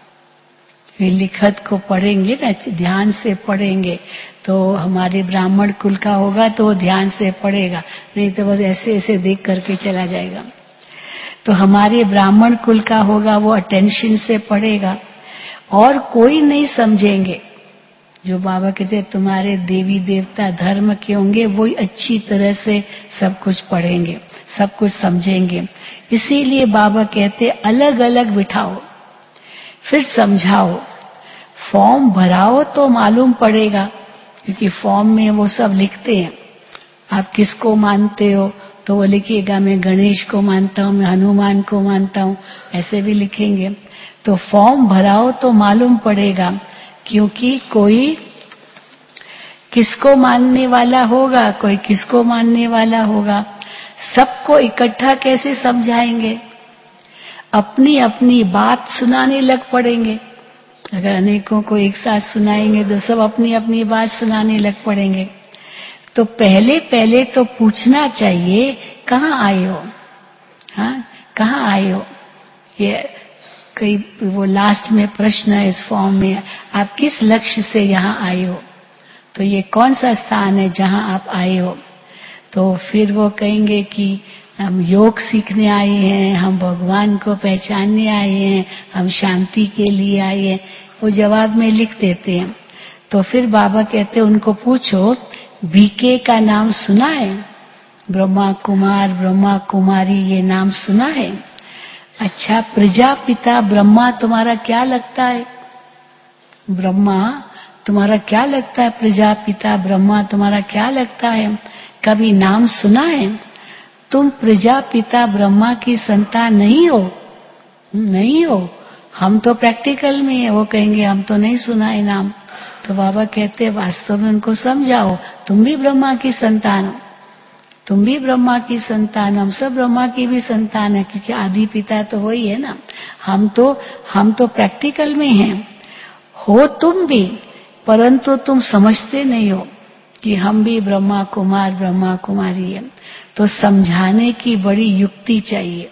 लिखत को पढ़ेंगे ना, ध्यान से पढ़ेंगे तो हमारे ब्राह्मण कुल का होगा तो वो ध्यान से पढ़ेगा, नहीं तो बस ऐसे ऐसे देख करके चला जाएगा। तो हमारे ब्राह्मण कुल का होगा, वो अटेंशन से पढ़ेगा। और कोई नहीं समझेंगे, जो बाबा कहते तुम्हारे देवी देवता धर्म के होंगे वही अच्छी तरह से सब कुछ पढ़ेंगे, सब कुछ समझेंगे। इसीलिए बाबा कहते अलग अलग बिठाओ, फिर समझाओ। फॉर्म भराओ तो मालूम पड़ेगा, क्योंकि फॉर्म में वो सब लिखते हैं। आप किसको मानते हो तो वो लिखिएगा मैं गणेश को मानता हूँ, मैं हनुमान को मानता हूँ, ऐसे भी लिखेंगे। तो फॉर्म भराओ तो मालूम पड़ेगा, क्योंकि कोई किसको मानने वाला होगा, कोई किसको मानने वाला होगा। सबको इकट्ठा कैसे समझाएंगे? अपनी अपनी बात सुनाने लग पड़ेंगे। अगर अनेकों को एक साथ सुनाएंगे तो सब अपनी अपनी बात सुनाने लग पड़ेंगे। तो पहले पहले तो पूछना चाहिए कहाँ आए हो, हाँ कहाँ आए हो। ये कई वो लास्ट में प्रश्न है इस फॉर्म में, आप किस लक्ष्य से यहाँ आए हो, तो ये कौन सा स्थान है जहाँ आप आए हो। तो फिर वो कहेंगे कि हम योग सीखने आए हैं, हम भगवान को पहचानने आए हैं, हम शांति के लिए आए हैं। वो जवाब में लिख देते हैं। तो फिर बाबा कहते हैं उनको पूछो बीके का नाम सुना है, ब्रह्मा कुमार ब्रह्मा कुमारी ये नाम सुना है। अच्छा प्रजापिता ब्रह्मा तुम्हारा क्या लगता है? ब्रह्मा तुम्हारा क्या लगता है? प्रजापिता ब्रह्मा तुम्हारा क्या लगता है? कभी नाम सुना है? तुम प्रजापिता ब्रह्मा की संतान नहीं हो? नहीं हो। हम तो प्रैक्टिकल में है। वो कहेंगे हम तो नहीं सुना है नाम। तो बाबा कहते हैं वास्तव में उनको समझाओ तुम भी ब्रह्मा की संतान हो, तुम भी ब्रह्मा की संतान, हम सब ब्रह्मा की भी संतान है, क्योंकि आदि पिता तो वही है ना। हम तो प्रैक्टिकल में हैं, हो तुम भी, परंतु तुम समझते नहीं हो कि हम भी ब्रह्मा कुमार ब्रह्मा कुमारी है। तो समझाने की बड़ी युक्ति चाहिए।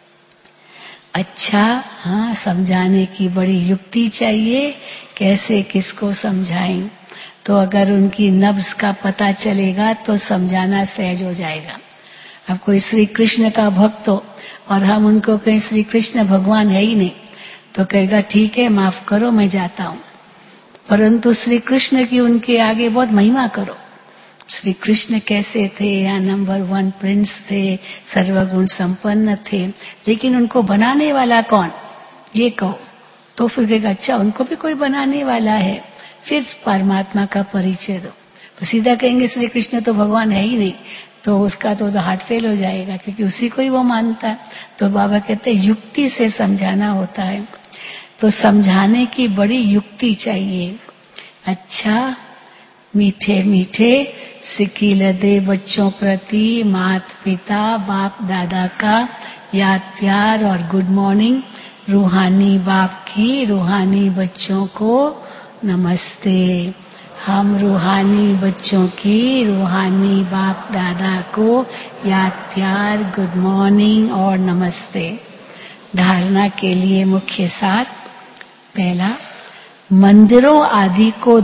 अच्छा हाँ, समझाने की बड़ी युक्ति चाहिए। कैसे किसको समझाएं? तो अगर उनकी नब्ज का पता चलेगा तो समझाना सहज हो जाएगा। अब कोई श्री कृष्ण का भक्त हो और हम उनको कहें श्री कृष्ण भगवान है ही नहीं, तो कहेगा ठीक है माफ करो मैं जाता हूँ। परंतु श्री कृष्ण की उनके आगे बहुत महिमा करो। श्री कृष्ण कैसे थे? या नंबर 1 प्रिंस थे, सर्वगुण संपन्न थे, लेकिन उनको बनाने वाला कौन ये कहो। तो फिर कहेगा अच्छा उनको भी कोई बनाने वाला है, फिर परमात्मा का परिचय दो। तो सीधा कहेंगे श्री कृष्ण तो भगवान है ही नहीं, तो उसका तो हार्ट फेल हो जाएगा, क्योंकि उसी को ही वो मानता है। तो बाबा कहते हैं युक्ति से समझाना होता है। तो समझाने की बड़ी युक्ति चाहिए। अच्छा मीठे मीठे सिकील दे बच्चों प्रति माता पिता बाप दादा का याद प्यार और गुड मॉर्निंग। रूहानी बाप की रूहानी बच्चों को नमस्ते। हम रूहानी बच्चों की रूहानी बाप दादा को याद प्यार गुड मॉर्निंग और नमस्ते। धारणा के लिए मुख्य सार। पहला, मंदिरों आदि को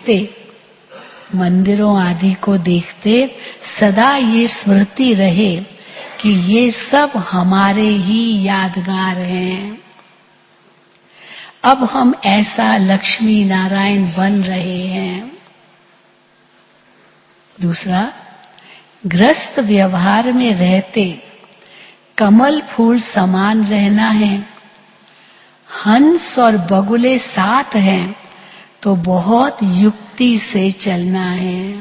देखते सदा ये स्मृति रहे कि ये सब हमारे ही यादगार हैं। अब हम ऐसा लक्ष्मी नारायण बन रहे हैं। दूसरा, ग्रस्त व्यवहार में रहते कमल फूल समान रहना है। हंस और बगुले साथ हैं तो बहुत युक्ति से चलना है,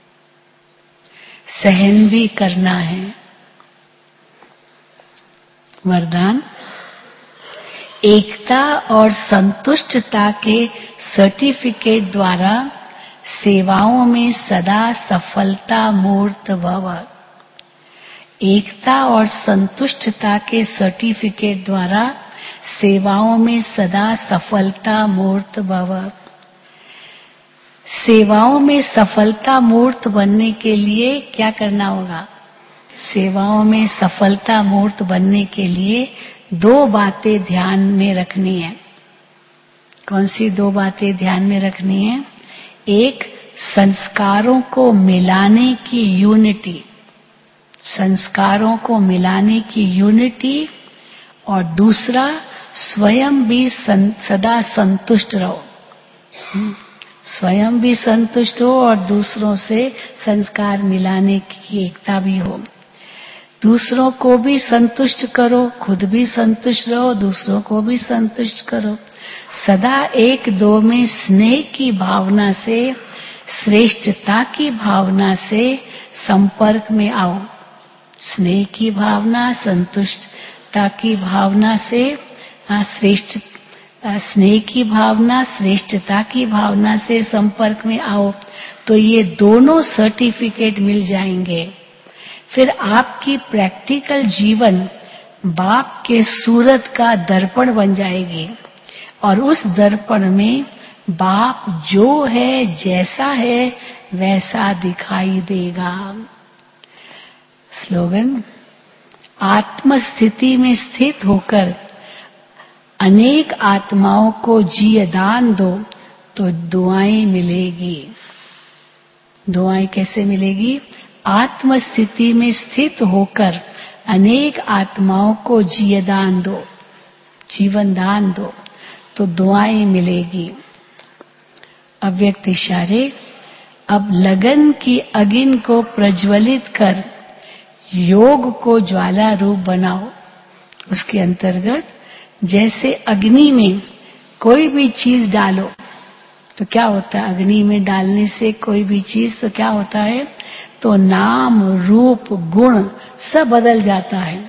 सहन भी करना है। वरदान, एकता और संतुष्टता के सर्टिफिकेट द्वारा सेवाओं में सदा सफलता मूर्त भव। एकता और संतुष्टता के सर्टिफिकेट द्वारा सेवाओं में सदा सफलता मूर्त भव। सेवाओं में सफलता मूर्त बनने के लिए क्या करना होगा? सेवाओं में सफलता मूर्त बनने के लिए 2 बातें ध्यान में रखनी है। कौन सी 2 बातें ध्यान में रखनी है? एक, संस्कारों को मिलाने की यूनिटी, संस्कारों को मिलाने की यूनिटी, और दूसरा, स्वयं भी सदा संतुष्ट रहो। स्वयं भी संतुष्ट हो और दूसरों से संस्कार मिलाने की एकता भी हो। दूसरों को भी संतुष्ट करो, खुद भी संतुष्ट रहो, दूसरों को भी संतुष्ट करो। सदा एक दो में स्नेह की भावना से, श्रेष्ठता की भावना से संपर्क में आओ। स्नेह की भावना, संतुष्टता की भावना से, स्नेह की भावना, श्रेष्ठता की भावना से संपर्क में आओ तो ये दोनों सर्टिफिकेट मिल जाएंगे। फिर आपकी प्रैक्टिकल जीवन बाप के सूरत का दर्पण बन जाएगी और उस दर्पण में बाप जो है, जैसा है, वैसा दिखाई देगा। स्लोगन, आत्म स्थिति में स्थित होकर अनेक आत्माओं को जियदान दो तो दुआएं मिलेगी। दुआएं कैसे मिलेगी? आत्म स्थिति में स्थित होकर अनेक आत्माओं को जियदान दो, जीवन दान दो तो दुआएं मिलेगी। अव्यक्त इशारे, अब लगन की अग्नि को प्रज्वलित कर योग को ज्वाला रूप बनाओ। उसके अंतर्गत जैसे अग्नि में कोई भी चीज डालो तो क्या होता है? अग्नि में डालने से कोई भी चीज तो क्या होता है? तो नाम, रूप, गुण सब बदल जाता है।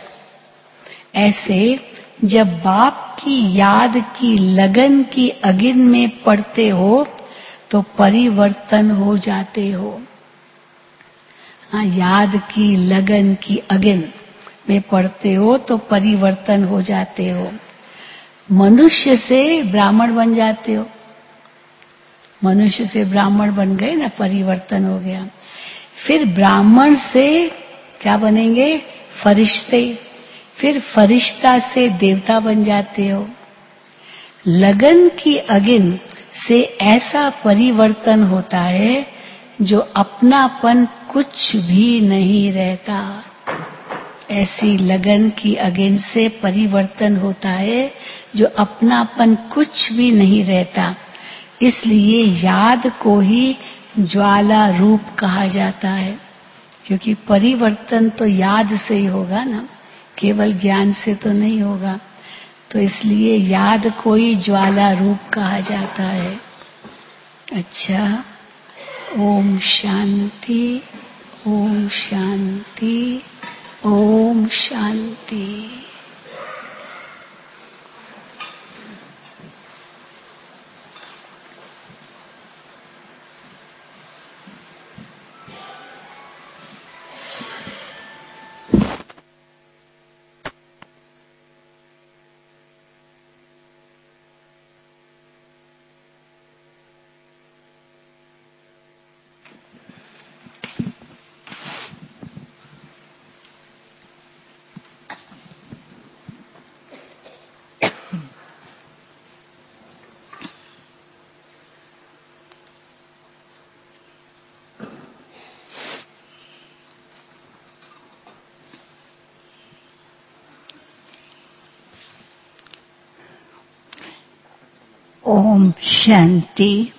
ऐसे जब बाप की याद की लगन की अग्नि में पड़ते हो तो परिवर्तन हो जाते हो। हाँ, याद की लगन की अग्नि में पड़ते हो तो परिवर्तन हो जाते हो। मनुष्य से ब्राह्मण बन जाते हो। मनुष्य से ब्राह्मण बन गए ना, परिवर्तन हो गया। फिर ब्राह्मण से क्या बनेंगे? फरिश्ते। फिर फरिश्ता से देवता बन जाते हो। लगन की अग्नि से ऐसा परिवर्तन होता है जो अपनापन कुछ भी नहीं रहता। ऐसी लगन की अग्नि से परिवर्तन होता है जो अपनापन कुछ भी नहीं रहता। इसलिए याद को ही ज्वाला रूप कहा जाता है, क्योंकि परिवर्तन तो याद से ही होगा ना, केवल ज्ञान से तो नहीं होगा। तो इसलिए याद को ही ज्वाला रूप कहा जाता है। अच्छा, ओम शांति, ओम शांति, ओम शांति। ओम शांति।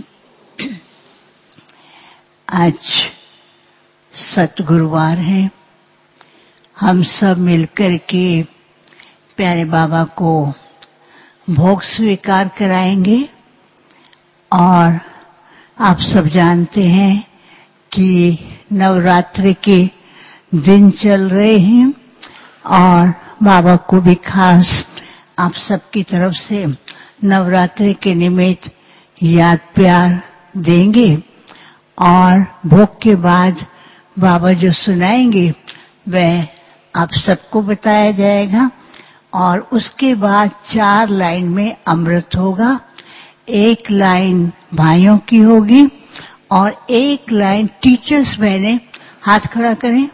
आज सतगुरुवार है। हम सब मिलकर के प्यारे बाबा को भोग स्वीकार कराएंगे और आप सब जानते हैं कि नवरात्रि के दिन चल रहे हैं और बाबा को भी खास आप सबकी तरफ से नवरात्रि के निमित्त याद प्यार देंगे और भोग के बाद बाबा जो सुनाएंगे वह आप सबको बताया जाएगा और उसके बाद 4 लाइन में अमृत होगा, 1 लाइन भाइयों की होगी और 1 लाइन टीचर्स बहनें, हाथ खड़ा करें,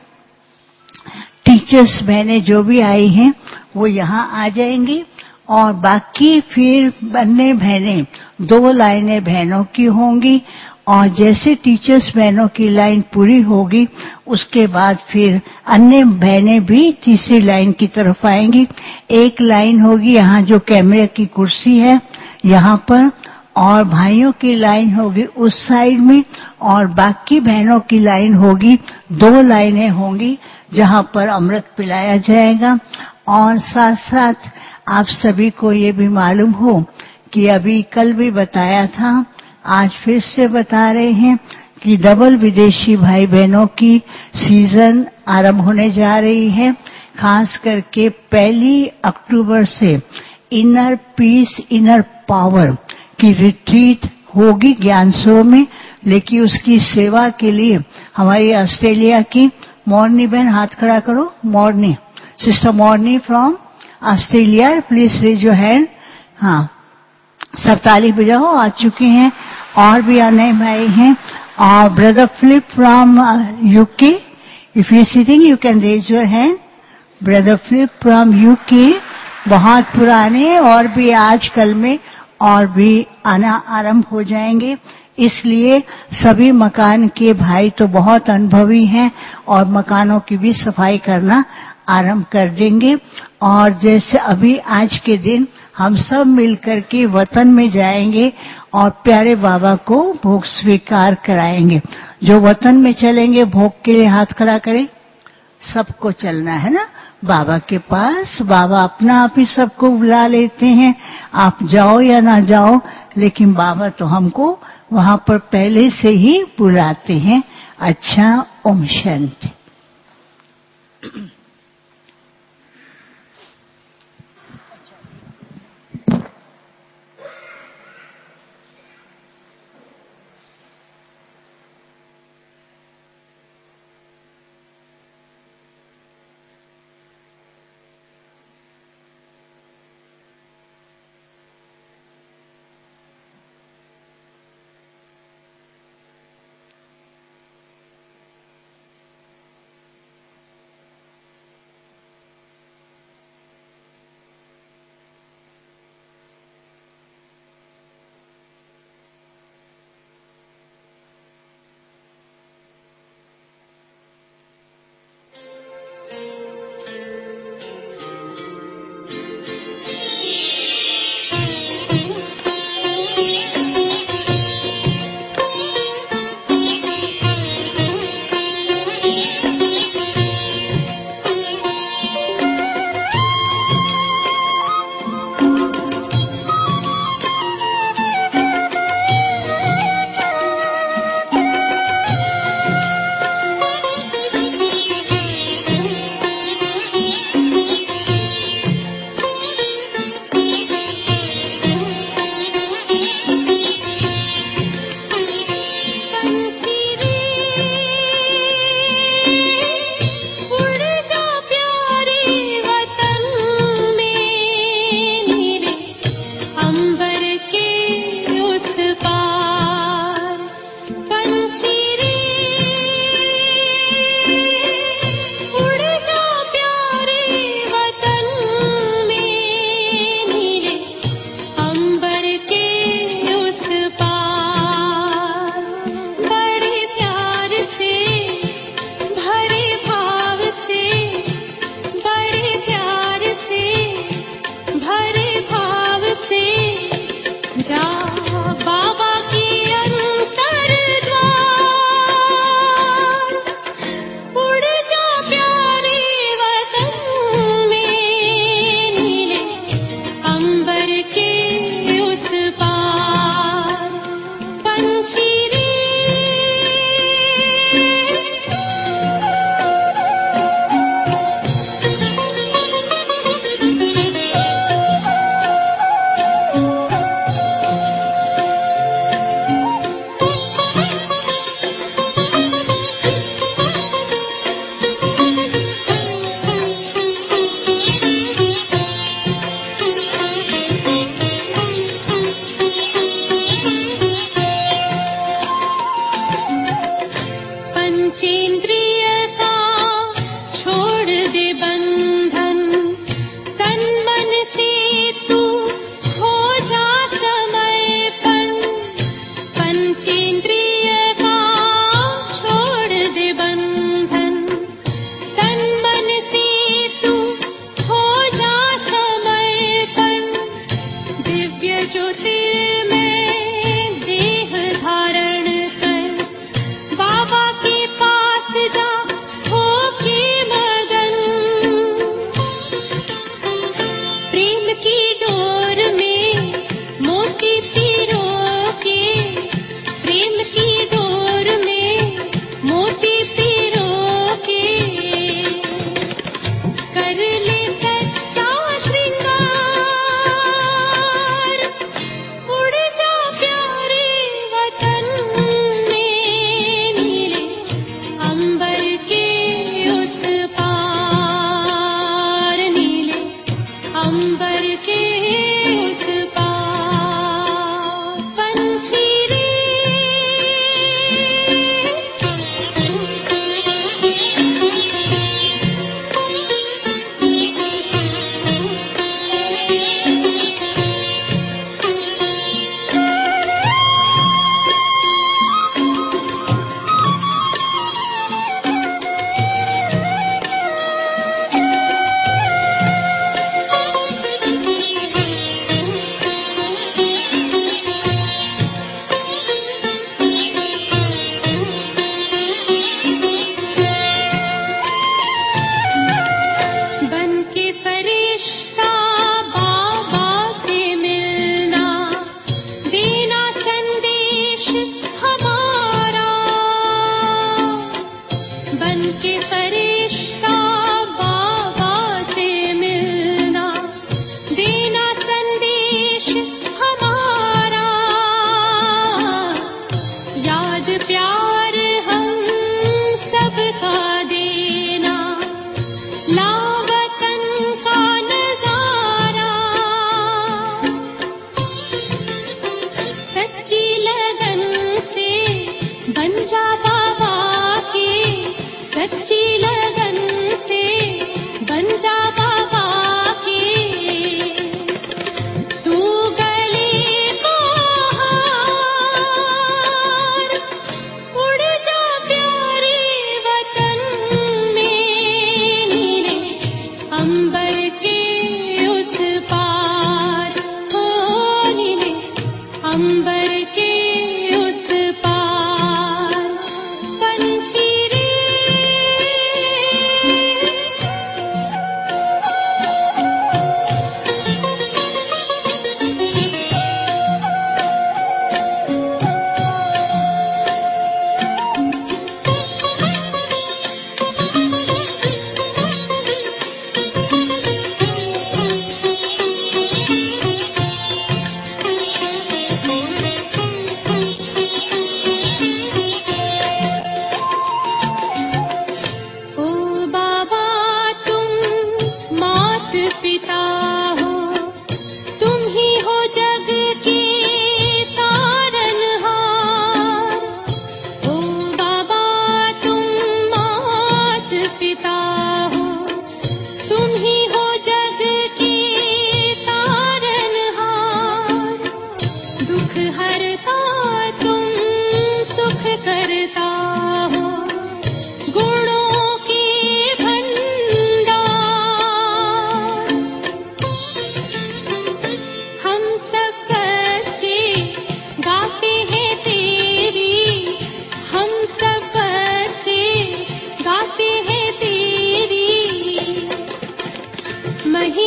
टीचर्स बहनें जो भी आई हैं वो यहाँ आ जाएंगी और बाकी फिर अन्य बहनें 2 लाइनें बहनों की होंगी और जैसे टीचर्स बहनों की लाइन पूरी होगी उसके बाद फिर अन्य बहनें भी तीसरी लाइन की तरफ आएंगी। 1 लाइन होगी यहाँ जो कैमरे की कुर्सी है यहाँ पर और भाइयों की लाइन होगी उस साइड में और बाकी बहनों की लाइन होगी, 2 लाइनें होंगी जहाँ पर अमृत पिलाया जाएगा। और साथ साथ आप सभी को ये भी मालूम हो कि अभी कल भी बताया था, आज फिर से बता रहे हैं कि डबल विदेशी भाई बहनों की सीजन आरंभ होने जा रही है। खास करके 1 अक्टूबर से इनर पीस इनर पावर की रिट्रीट होगी ज्ञानसो में, लेकिन उसकी सेवा के लिए हमारी ऑस्ट्रेलिया की मॉर्नी बहन, हाथ खड़ा करो, Morni, sister Morni from Australia, please raise your hand. हाँ, सब ताली बजाओ, आ चुके हैं और भी आने भाई हैं और brother Philip from UK, if you sitting you can raise your hand. Brother Philip from UK बहुत पुराने और भी आज कल में और भी आना आरंभ हो जाएंगे, इसलिए सभी मकान के भाई तो बहुत अनुभवी हैं और मकानों की भी सफाई करना आरंभ कर देंगे। और जैसे अभी आज के दिन हम सब मिलकर के वतन में जाएंगे और प्यारे बाबा को भोग स्वीकार कराएंगे। जो वतन में चलेंगे भोग के लिए हाथ खड़ा करें, सबको चलना है ना बाबा के पास, बाबा अपना आप ही सबको बुला लेते हैं, आप जाओ या ना जाओ लेकिन बाबा तो हमको वहां पर पहले से ही बुलाते हैं। अच्छा, ओम शांति।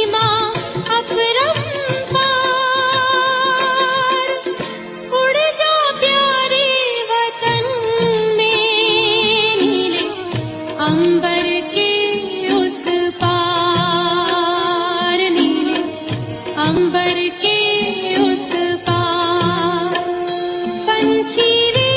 सीमा अपरंपार। उड़ जा प्यारे वतन में, नीले अंबर के उस पार, नीले अंबर के उस पार। पंछी रे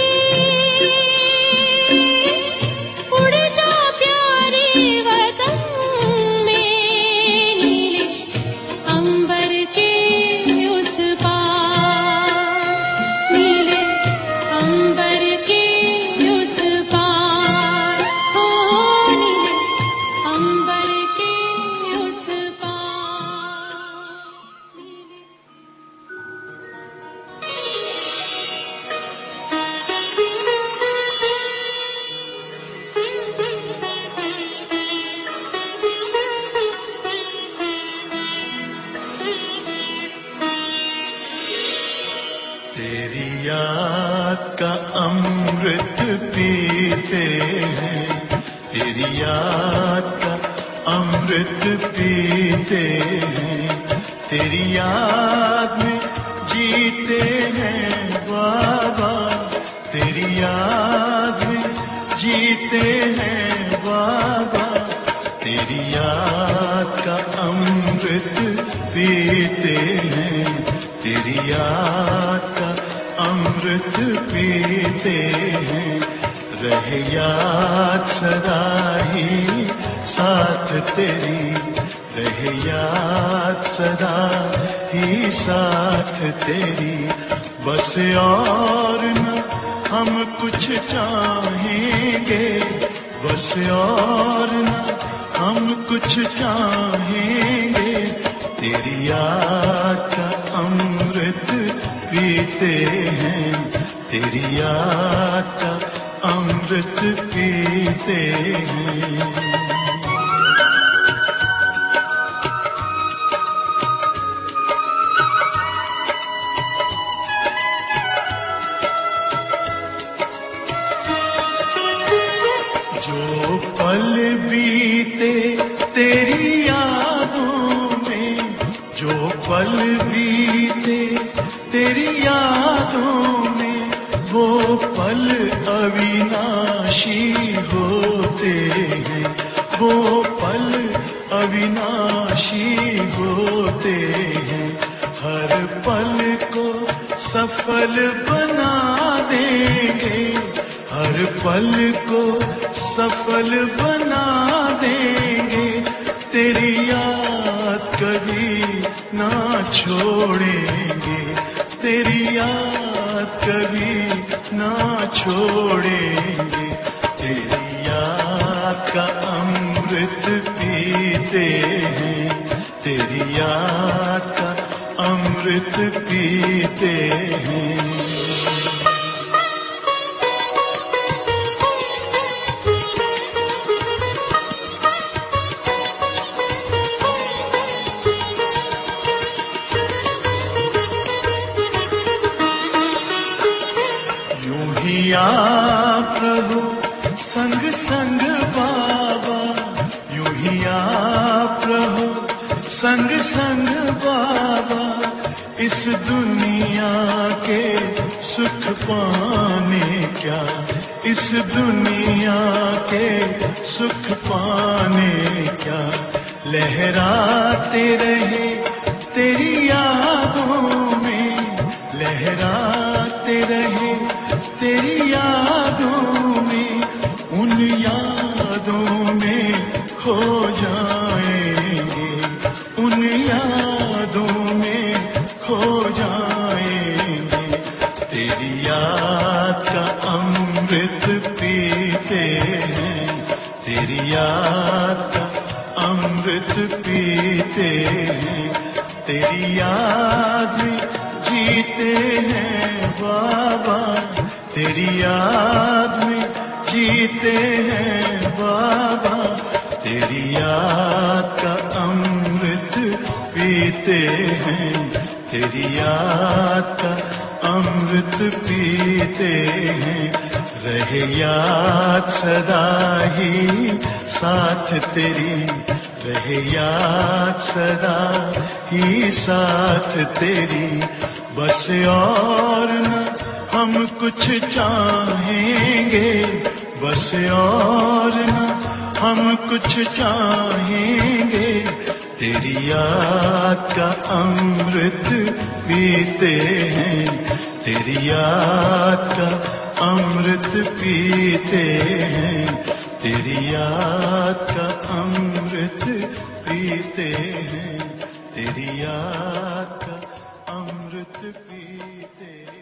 उड़ जा प्यारे वतन में, नीले अंबर के उस पार, नीले अंबर के उस पार, हो नीले अंबर के उस पार, नीले। तेरी याद का अमृत पीते हैं, तेरी याद का अमृत पीते हैं, तेरी याद में जीते हैं बाबा, तेरी याद में जीते हैं बाबा, तेरी याद का अमृत पीते हैं, तेरी याद का अमृत पीते हैं। रहे याद सदा ही साथ तेरी, रहे याद सदा ही साथ तेरी। बस और न हम कुछ चाहेंगे, बस और न हम कुछ चाहेंगे, तेरी याद का अमृत पीते हैं, तेरी याद का अमृत पीते हैं। जो पल बीते तेरी यादों में, जो पल बीते तेरी यादों में, वो पल अविनाशी होते हैं, वो पल अविनाशी होते हैं। हर पल को सफल बना देंगे, हर पल को सफल बना देंगे, तेरी याद कभी ना छोड़ेंगे, तेरी याद कभी ना छोड़ेंगे। तेरी याद का अमृत पीते हैं, तेरी याद का अमृत पीते हैं। यूं ही आप रहो संग संग बाबा, यूं ही आप रहो संग संग बाबा। इस दुनिया के सुख पाने क्या, इस दुनिया के सुख पाने क्या। लहराते रहे तेरी यादों में, लहराते रहे तेरी यादों में, उन यादों में खो जाएंगे, उन यादों में खो जाएंगे। तेरी याद का अमृत पीते हैं, तेरी याद का अमृत पीते हैं, तेरी याद में जीते हैं बाबा, तेरी याद में जीते हैं बाबा, तेरी याद का अमृत पीते हैं, तेरी याद का अमृत पीते हैं। रहे याद सदा ही साथ तेरी रहे याद सदा ही साथ तेरी। बस और न हम कुछ चाहेंगे, बस और न हम कुछ चाहेंगे, तेरी याद का अमृत पीते हैं, तेरी याद का अमृत पीते हैं, तेरी याद का अमृत पीते हैं, तेरी याद का अमृत पीते हैं।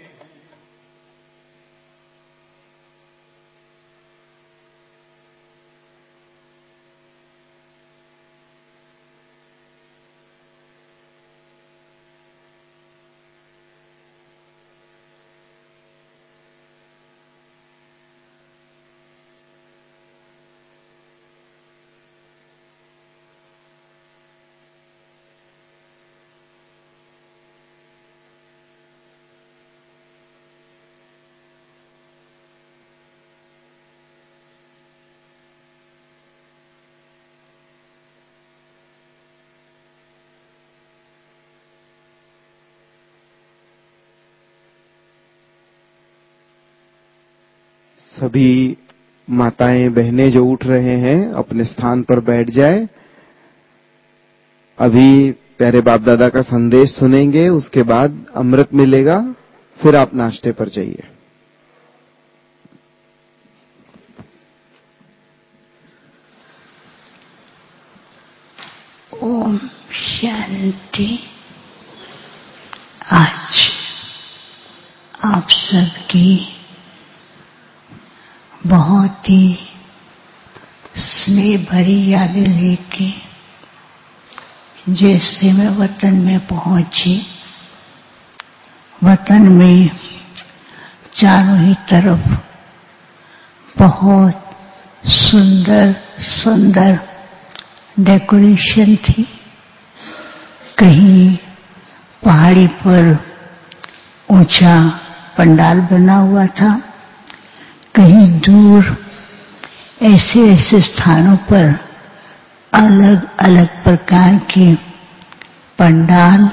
सभी माताएं बहनें जो उठ रहे हैं अपने स्थान पर बैठ जाए। अभी प्यारे बाप दादा का संदेश सुनेंगे, उसके बाद अमृत मिलेगा, फिर आप नाश्ते पर जाइए। ओम शांति। आज आप सबकी बहुत ही स्नेह भरी यादें लेके जैसे मैं वतन में पहुंची, वतन में चारों ही तरफ बहुत सुंदर सुंदर डेकोरेशन थी। कहीं पहाड़ी पर ऊंचा पंडाल बना हुआ था, कहीं दूर ऐसे ऐसे स्थानों पर अलग अलग प्रकार के पंडाल,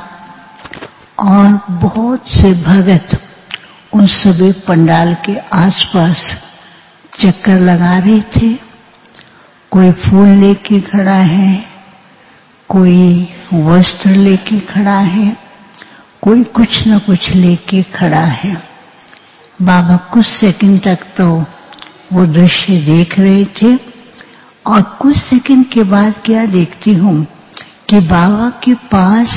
और बहुत से भगत उन सभी पंडाल के आसपास चक्कर लगा रहे थे। कोई फूल लेके खड़ा है, कोई वस्त्र लेके खड़ा है, कोई कुछ न कुछ लेके खड़ा है। बाबा कुछ सेकंड तक तो वो दृश्य देख रहे थे, और कुछ सेकंड के बाद क्या देखती हूँ कि बाबा के पास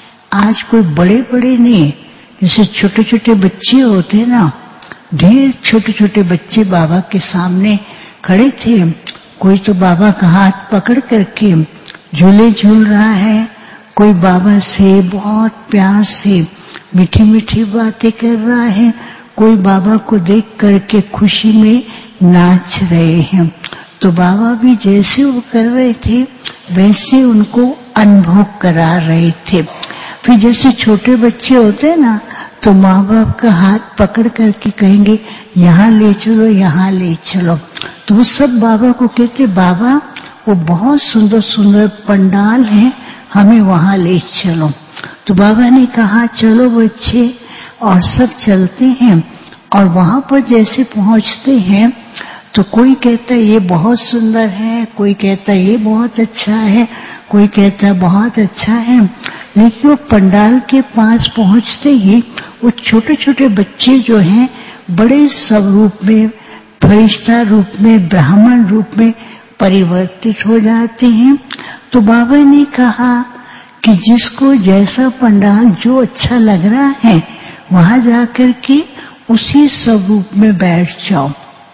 आज कोई बड़े बड़े नहीं, जैसे छोटे छोटे बच्चे होते ना, ढेर छोटे छोटे बच्चे बाबा के सामने खड़े थे। कोई तो बाबा का हाथ पकड़ करके झूले झूल रहा है, कोई बाबा से बहुत प्यार से मीठी मीठी बातें कर रहा है, कोई बाबा को देख करके खुशी में नाच रहे हैं। तो बाबा भी जैसे वो कर रहे थे वैसे उनको अनुभव करा रहे थे। फिर जैसे छोटे बच्चे होते हैं ना, तो माँ बाप का हाथ पकड़ करके कहेंगे यहाँ ले चलो, यहाँ ले चलो। तो वो सब बाबा को कहते, बाबा वो बहुत सुंदर सुंदर पंडाल है, हमें वहाँ ले चलो। तो बाबा ने कहा चलो बच्चे, और सब चलते हैं। और वहां पर जैसे पहुंचते हैं तो कोई कहता है ये बहुत सुंदर है, कोई कहता है ये बहुत अच्छा है, कोई कहता है बहुत अच्छा है। लेकिन वो पंडाल के पास पहुंचते ही वो छोटे छोटे बच्चे जो हैं बड़े स्वरूप में, फरिश्ता रूप में, ब्राह्मण रूप में परिवर्तित हो जाते हैं। तो बाबा ने कहा कि जिसको जैसा पंडाल जो अच्छा लग रहा है वहां जाकर के उसी स्वरूप में बैठ जाओ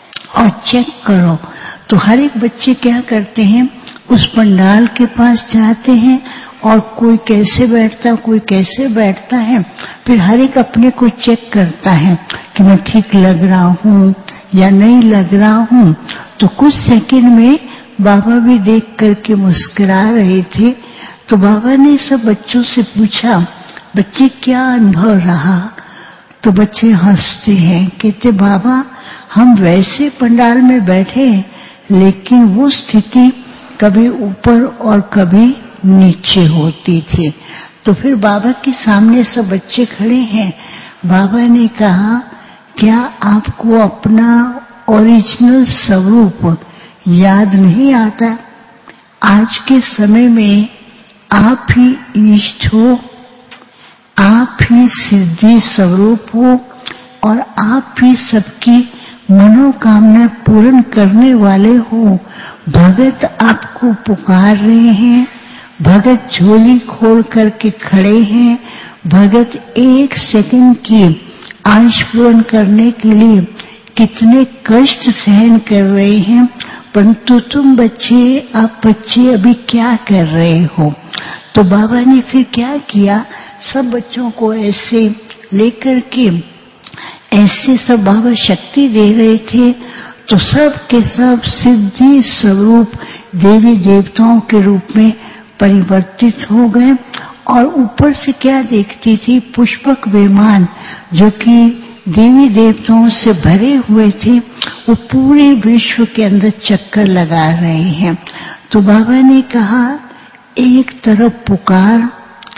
और चेक करो। तो हर एक बच्चे क्या करते हैं, उस पंडाल के पास जाते हैं और कोई कैसे बैठता, कोई कैसे बैठता है। फिर हर एक अपने को चेक करता है कि मैं ठीक लग रहा हूँ या नहीं लग रहा हूँ। तो कुछ सेकंड में बाबा भी देख करके मुस्कुरा रहे थे। तो बाबा ने सब बच्चों से पूछा, बच्चे क्या अनुभव रहा? तो बच्चे हंसते हैं, कहते बाबा हम वैसे पंडाल में बैठे लेकिन वो स्थिति कभी ऊपर और कभी नीचे होती थी। तो फिर बाबा के सामने सब बच्चे खड़े हैं। बाबा ने कहा, क्या आपको अपना ओरिजिनल स्वरूप याद नहीं आता? आज के समय में आप ही ईष्ट हो, आप ही सिद्धि स्वरूप हो और आप ही सबकी मनोकामना पूर्ण करने वाले हो। भगत आपको पुकार रहे हैं, भगत झोली खोल करके खड़े हैं, भगत एक सेकंड की आश पूर्ण करने के लिए कितने कष्ट सहन कर रहे हैं, परंतु तुम बच्चे, आप बच्चे अभी क्या कर रहे हो? तो बाबा ने फिर क्या किया, सब बच्चों को ऐसे लेकर के ऐसे सब बाबा शक्ति दे रहे थे। तो सब के सब सिद्धि स्वरूप देवी देवताओं के रूप में परिवर्तित हो गए। और ऊपर से क्या देखती थी, पुष्पक विमान जो कि देवी देवताओं से भरे हुए थे, वो पूरे विश्व के अंदर चक्कर लगा रहे हैं। तो बाबा ने कहा, एक तरफ पुकार,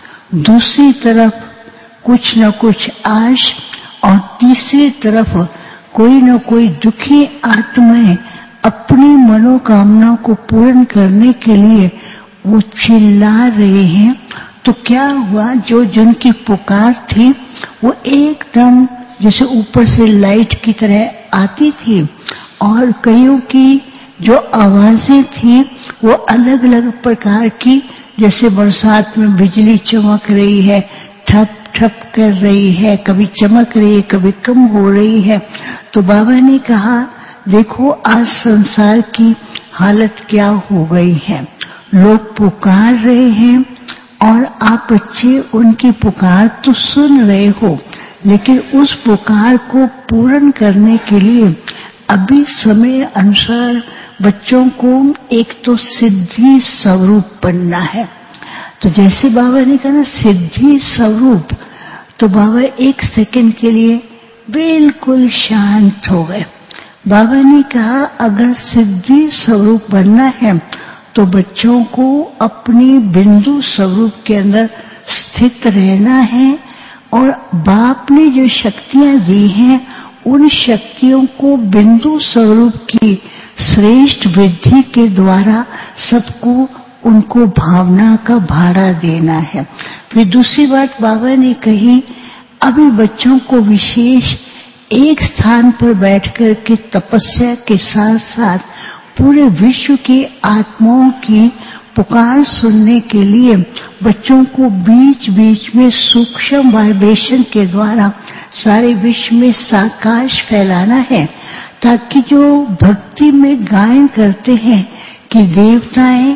दूसरी तरफ कुछ न कुछ आश, और तीसरी तरफ कोई न कोई दुखी आत्माएं अपनी मनोकामना को पूर्ण करने के लिए वो चिल्ला रहे हैं। तो क्या हुआ, जो जिनकी पुकार थी वो एकदम जैसे ऊपर से लाइट की तरह आती थी, और कईयों की जो आवाजें थी वो अलग अलग प्रकार की, जैसे बरसात में बिजली चमक रही है, ठप ठप कर रही है, कभी चमक रही है, कभी कम हो रही है। तो बाबा ने कहा, देखो आज संसार की हालत क्या हो गई है, लोग पुकार रहे हैं और आप बच्चे उनकी पुकार तो सुन रहे हो, लेकिन उस पुकार को पूर्ण करने के लिए अभी समय अनुसार बच्चों को एक तो सिद्धि स्वरूप बनना है। तो जैसे बाबा ने कहा ना, सिद्धि स्वरूप, तो बाबा एक सेकंड के लिए बिल्कुल शांत हो गए। बाबा ने कहा, अगर सिद्धि स्वरूप बनना है तो बच्चों को अपनी बिंदु स्वरूप के अंदर स्थित रहना है, और बाप ने जो शक्तियां दी हैं उन शक्तियों को बिंदु स्वरूप की श्रेष्ठ विधि के द्वारा सबको उनको भावना का भाड़ा देना है। फिर दूसरी बात बाबा ने कही, अभी बच्चों को विशेष एक स्थान पर बैठकर के तपस्या के साथ साथ पूरे विश्व की आत्माओं की पुकार सुनने के लिए बच्चों को बीच बीच में सूक्ष्म वाइब्रेशन के द्वारा सारे विश्व में साकाश फैलाना है, ताकि जो भक्ति में गायन करते हैं कि देवताएं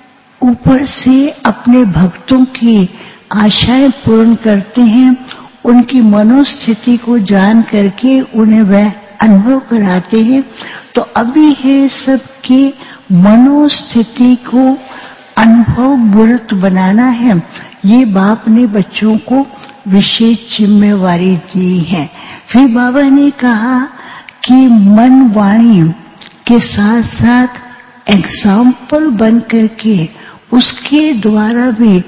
ऊपर से अपने भक्तों की आशाएं पूर्ण करते हैं, उनकी मनोस्थिति को जान करके उन्हें वह अनुभव कराते हैं। तो अभी है सबकी मनोस्थिति को अनुभव मूर्त बनाना है, ये बाप ने बच्चों को विशेष जिम्मेवारी दी है। फिर बाबा ने कहा कि मन वाणी के साथ साथ एग्जाम्पल बन करके उसके द्वारा भी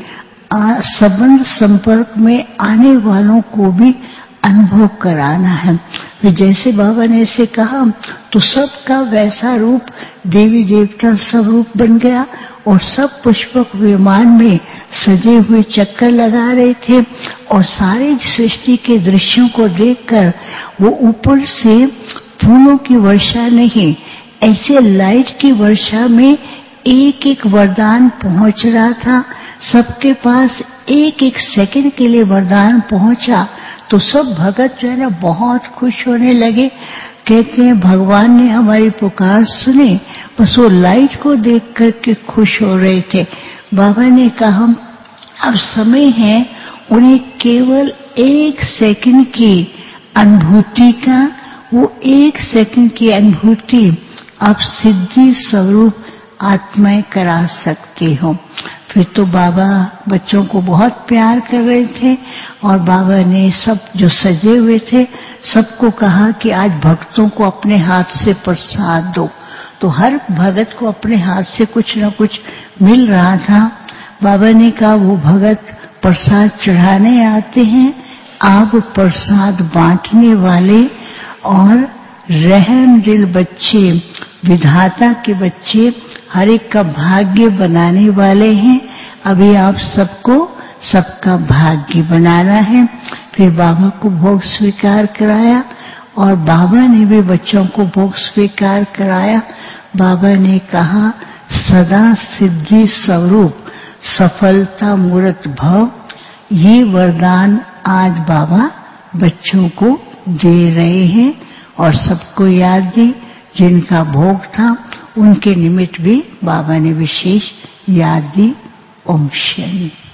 संबंध संपर्क में आने वालों को भी अनुभव कराना है। फिर जैसे बाबा ने इसे कहा तो सबका वैसा रूप देवी देवता सब रूप बन गया, और सब पुष्पक विमान में सजे हुए चक्कर लगा रहे थे, और सारे सृष्टि के दृश्यों को देखकर वो ऊपर से फूलों की वर्षा नहीं, ऐसे लाइट की वर्षा में एक एक वरदान पहुंच रहा था। सबके पास एक एक सेकंड के लिए वरदान पहुंचा। तो सब भगत जो है ना बहुत खुश होने लगे, कहते हैं भगवान ने हमारी पुकार सुनी, बस वो लाइट को देख करके खुश हो रहे थे। बाबा ने कहा अब समय है उन्हें केवल एक सेकंड की अनुभूति का, वो एक सेकंड की अनुभूति आप सिद्धि स्वरूप आत्माएं करा सकती हो। फिर तो बाबा बच्चों को बहुत प्यार कर रहे थे, और बाबा ने सब जो सजे हुए थे सबको कहा कि आज भक्तों को अपने हाथ से प्रसाद दो। तो हर भगत को अपने हाथ से कुछ न कुछ मिल रहा था। बाबा ने कहा वो भगत प्रसाद चढ़ाने आते हैं, आप प्रसाद बांटने वाले और रहम दिल बच्चे, विधाता के बच्चे, हर एक का भाग्य बनाने वाले हैं। अभी आप सबको सबका भाग्य बनाना है। फिर बाबा को भोग स्वीकार कराया और बाबा ने भी बच्चों को भोग स्वीकार कराया। बाबा ने कहा सदा सिद्धि स्वरूप सफलता मूर्त भव, ये वरदान आज बाबा बच्चों को दे रहे हैं। और सबको याद दी जिनका भोग था उनके निमित्त भी बाबा ने विशेष याद दी। ओम शांति।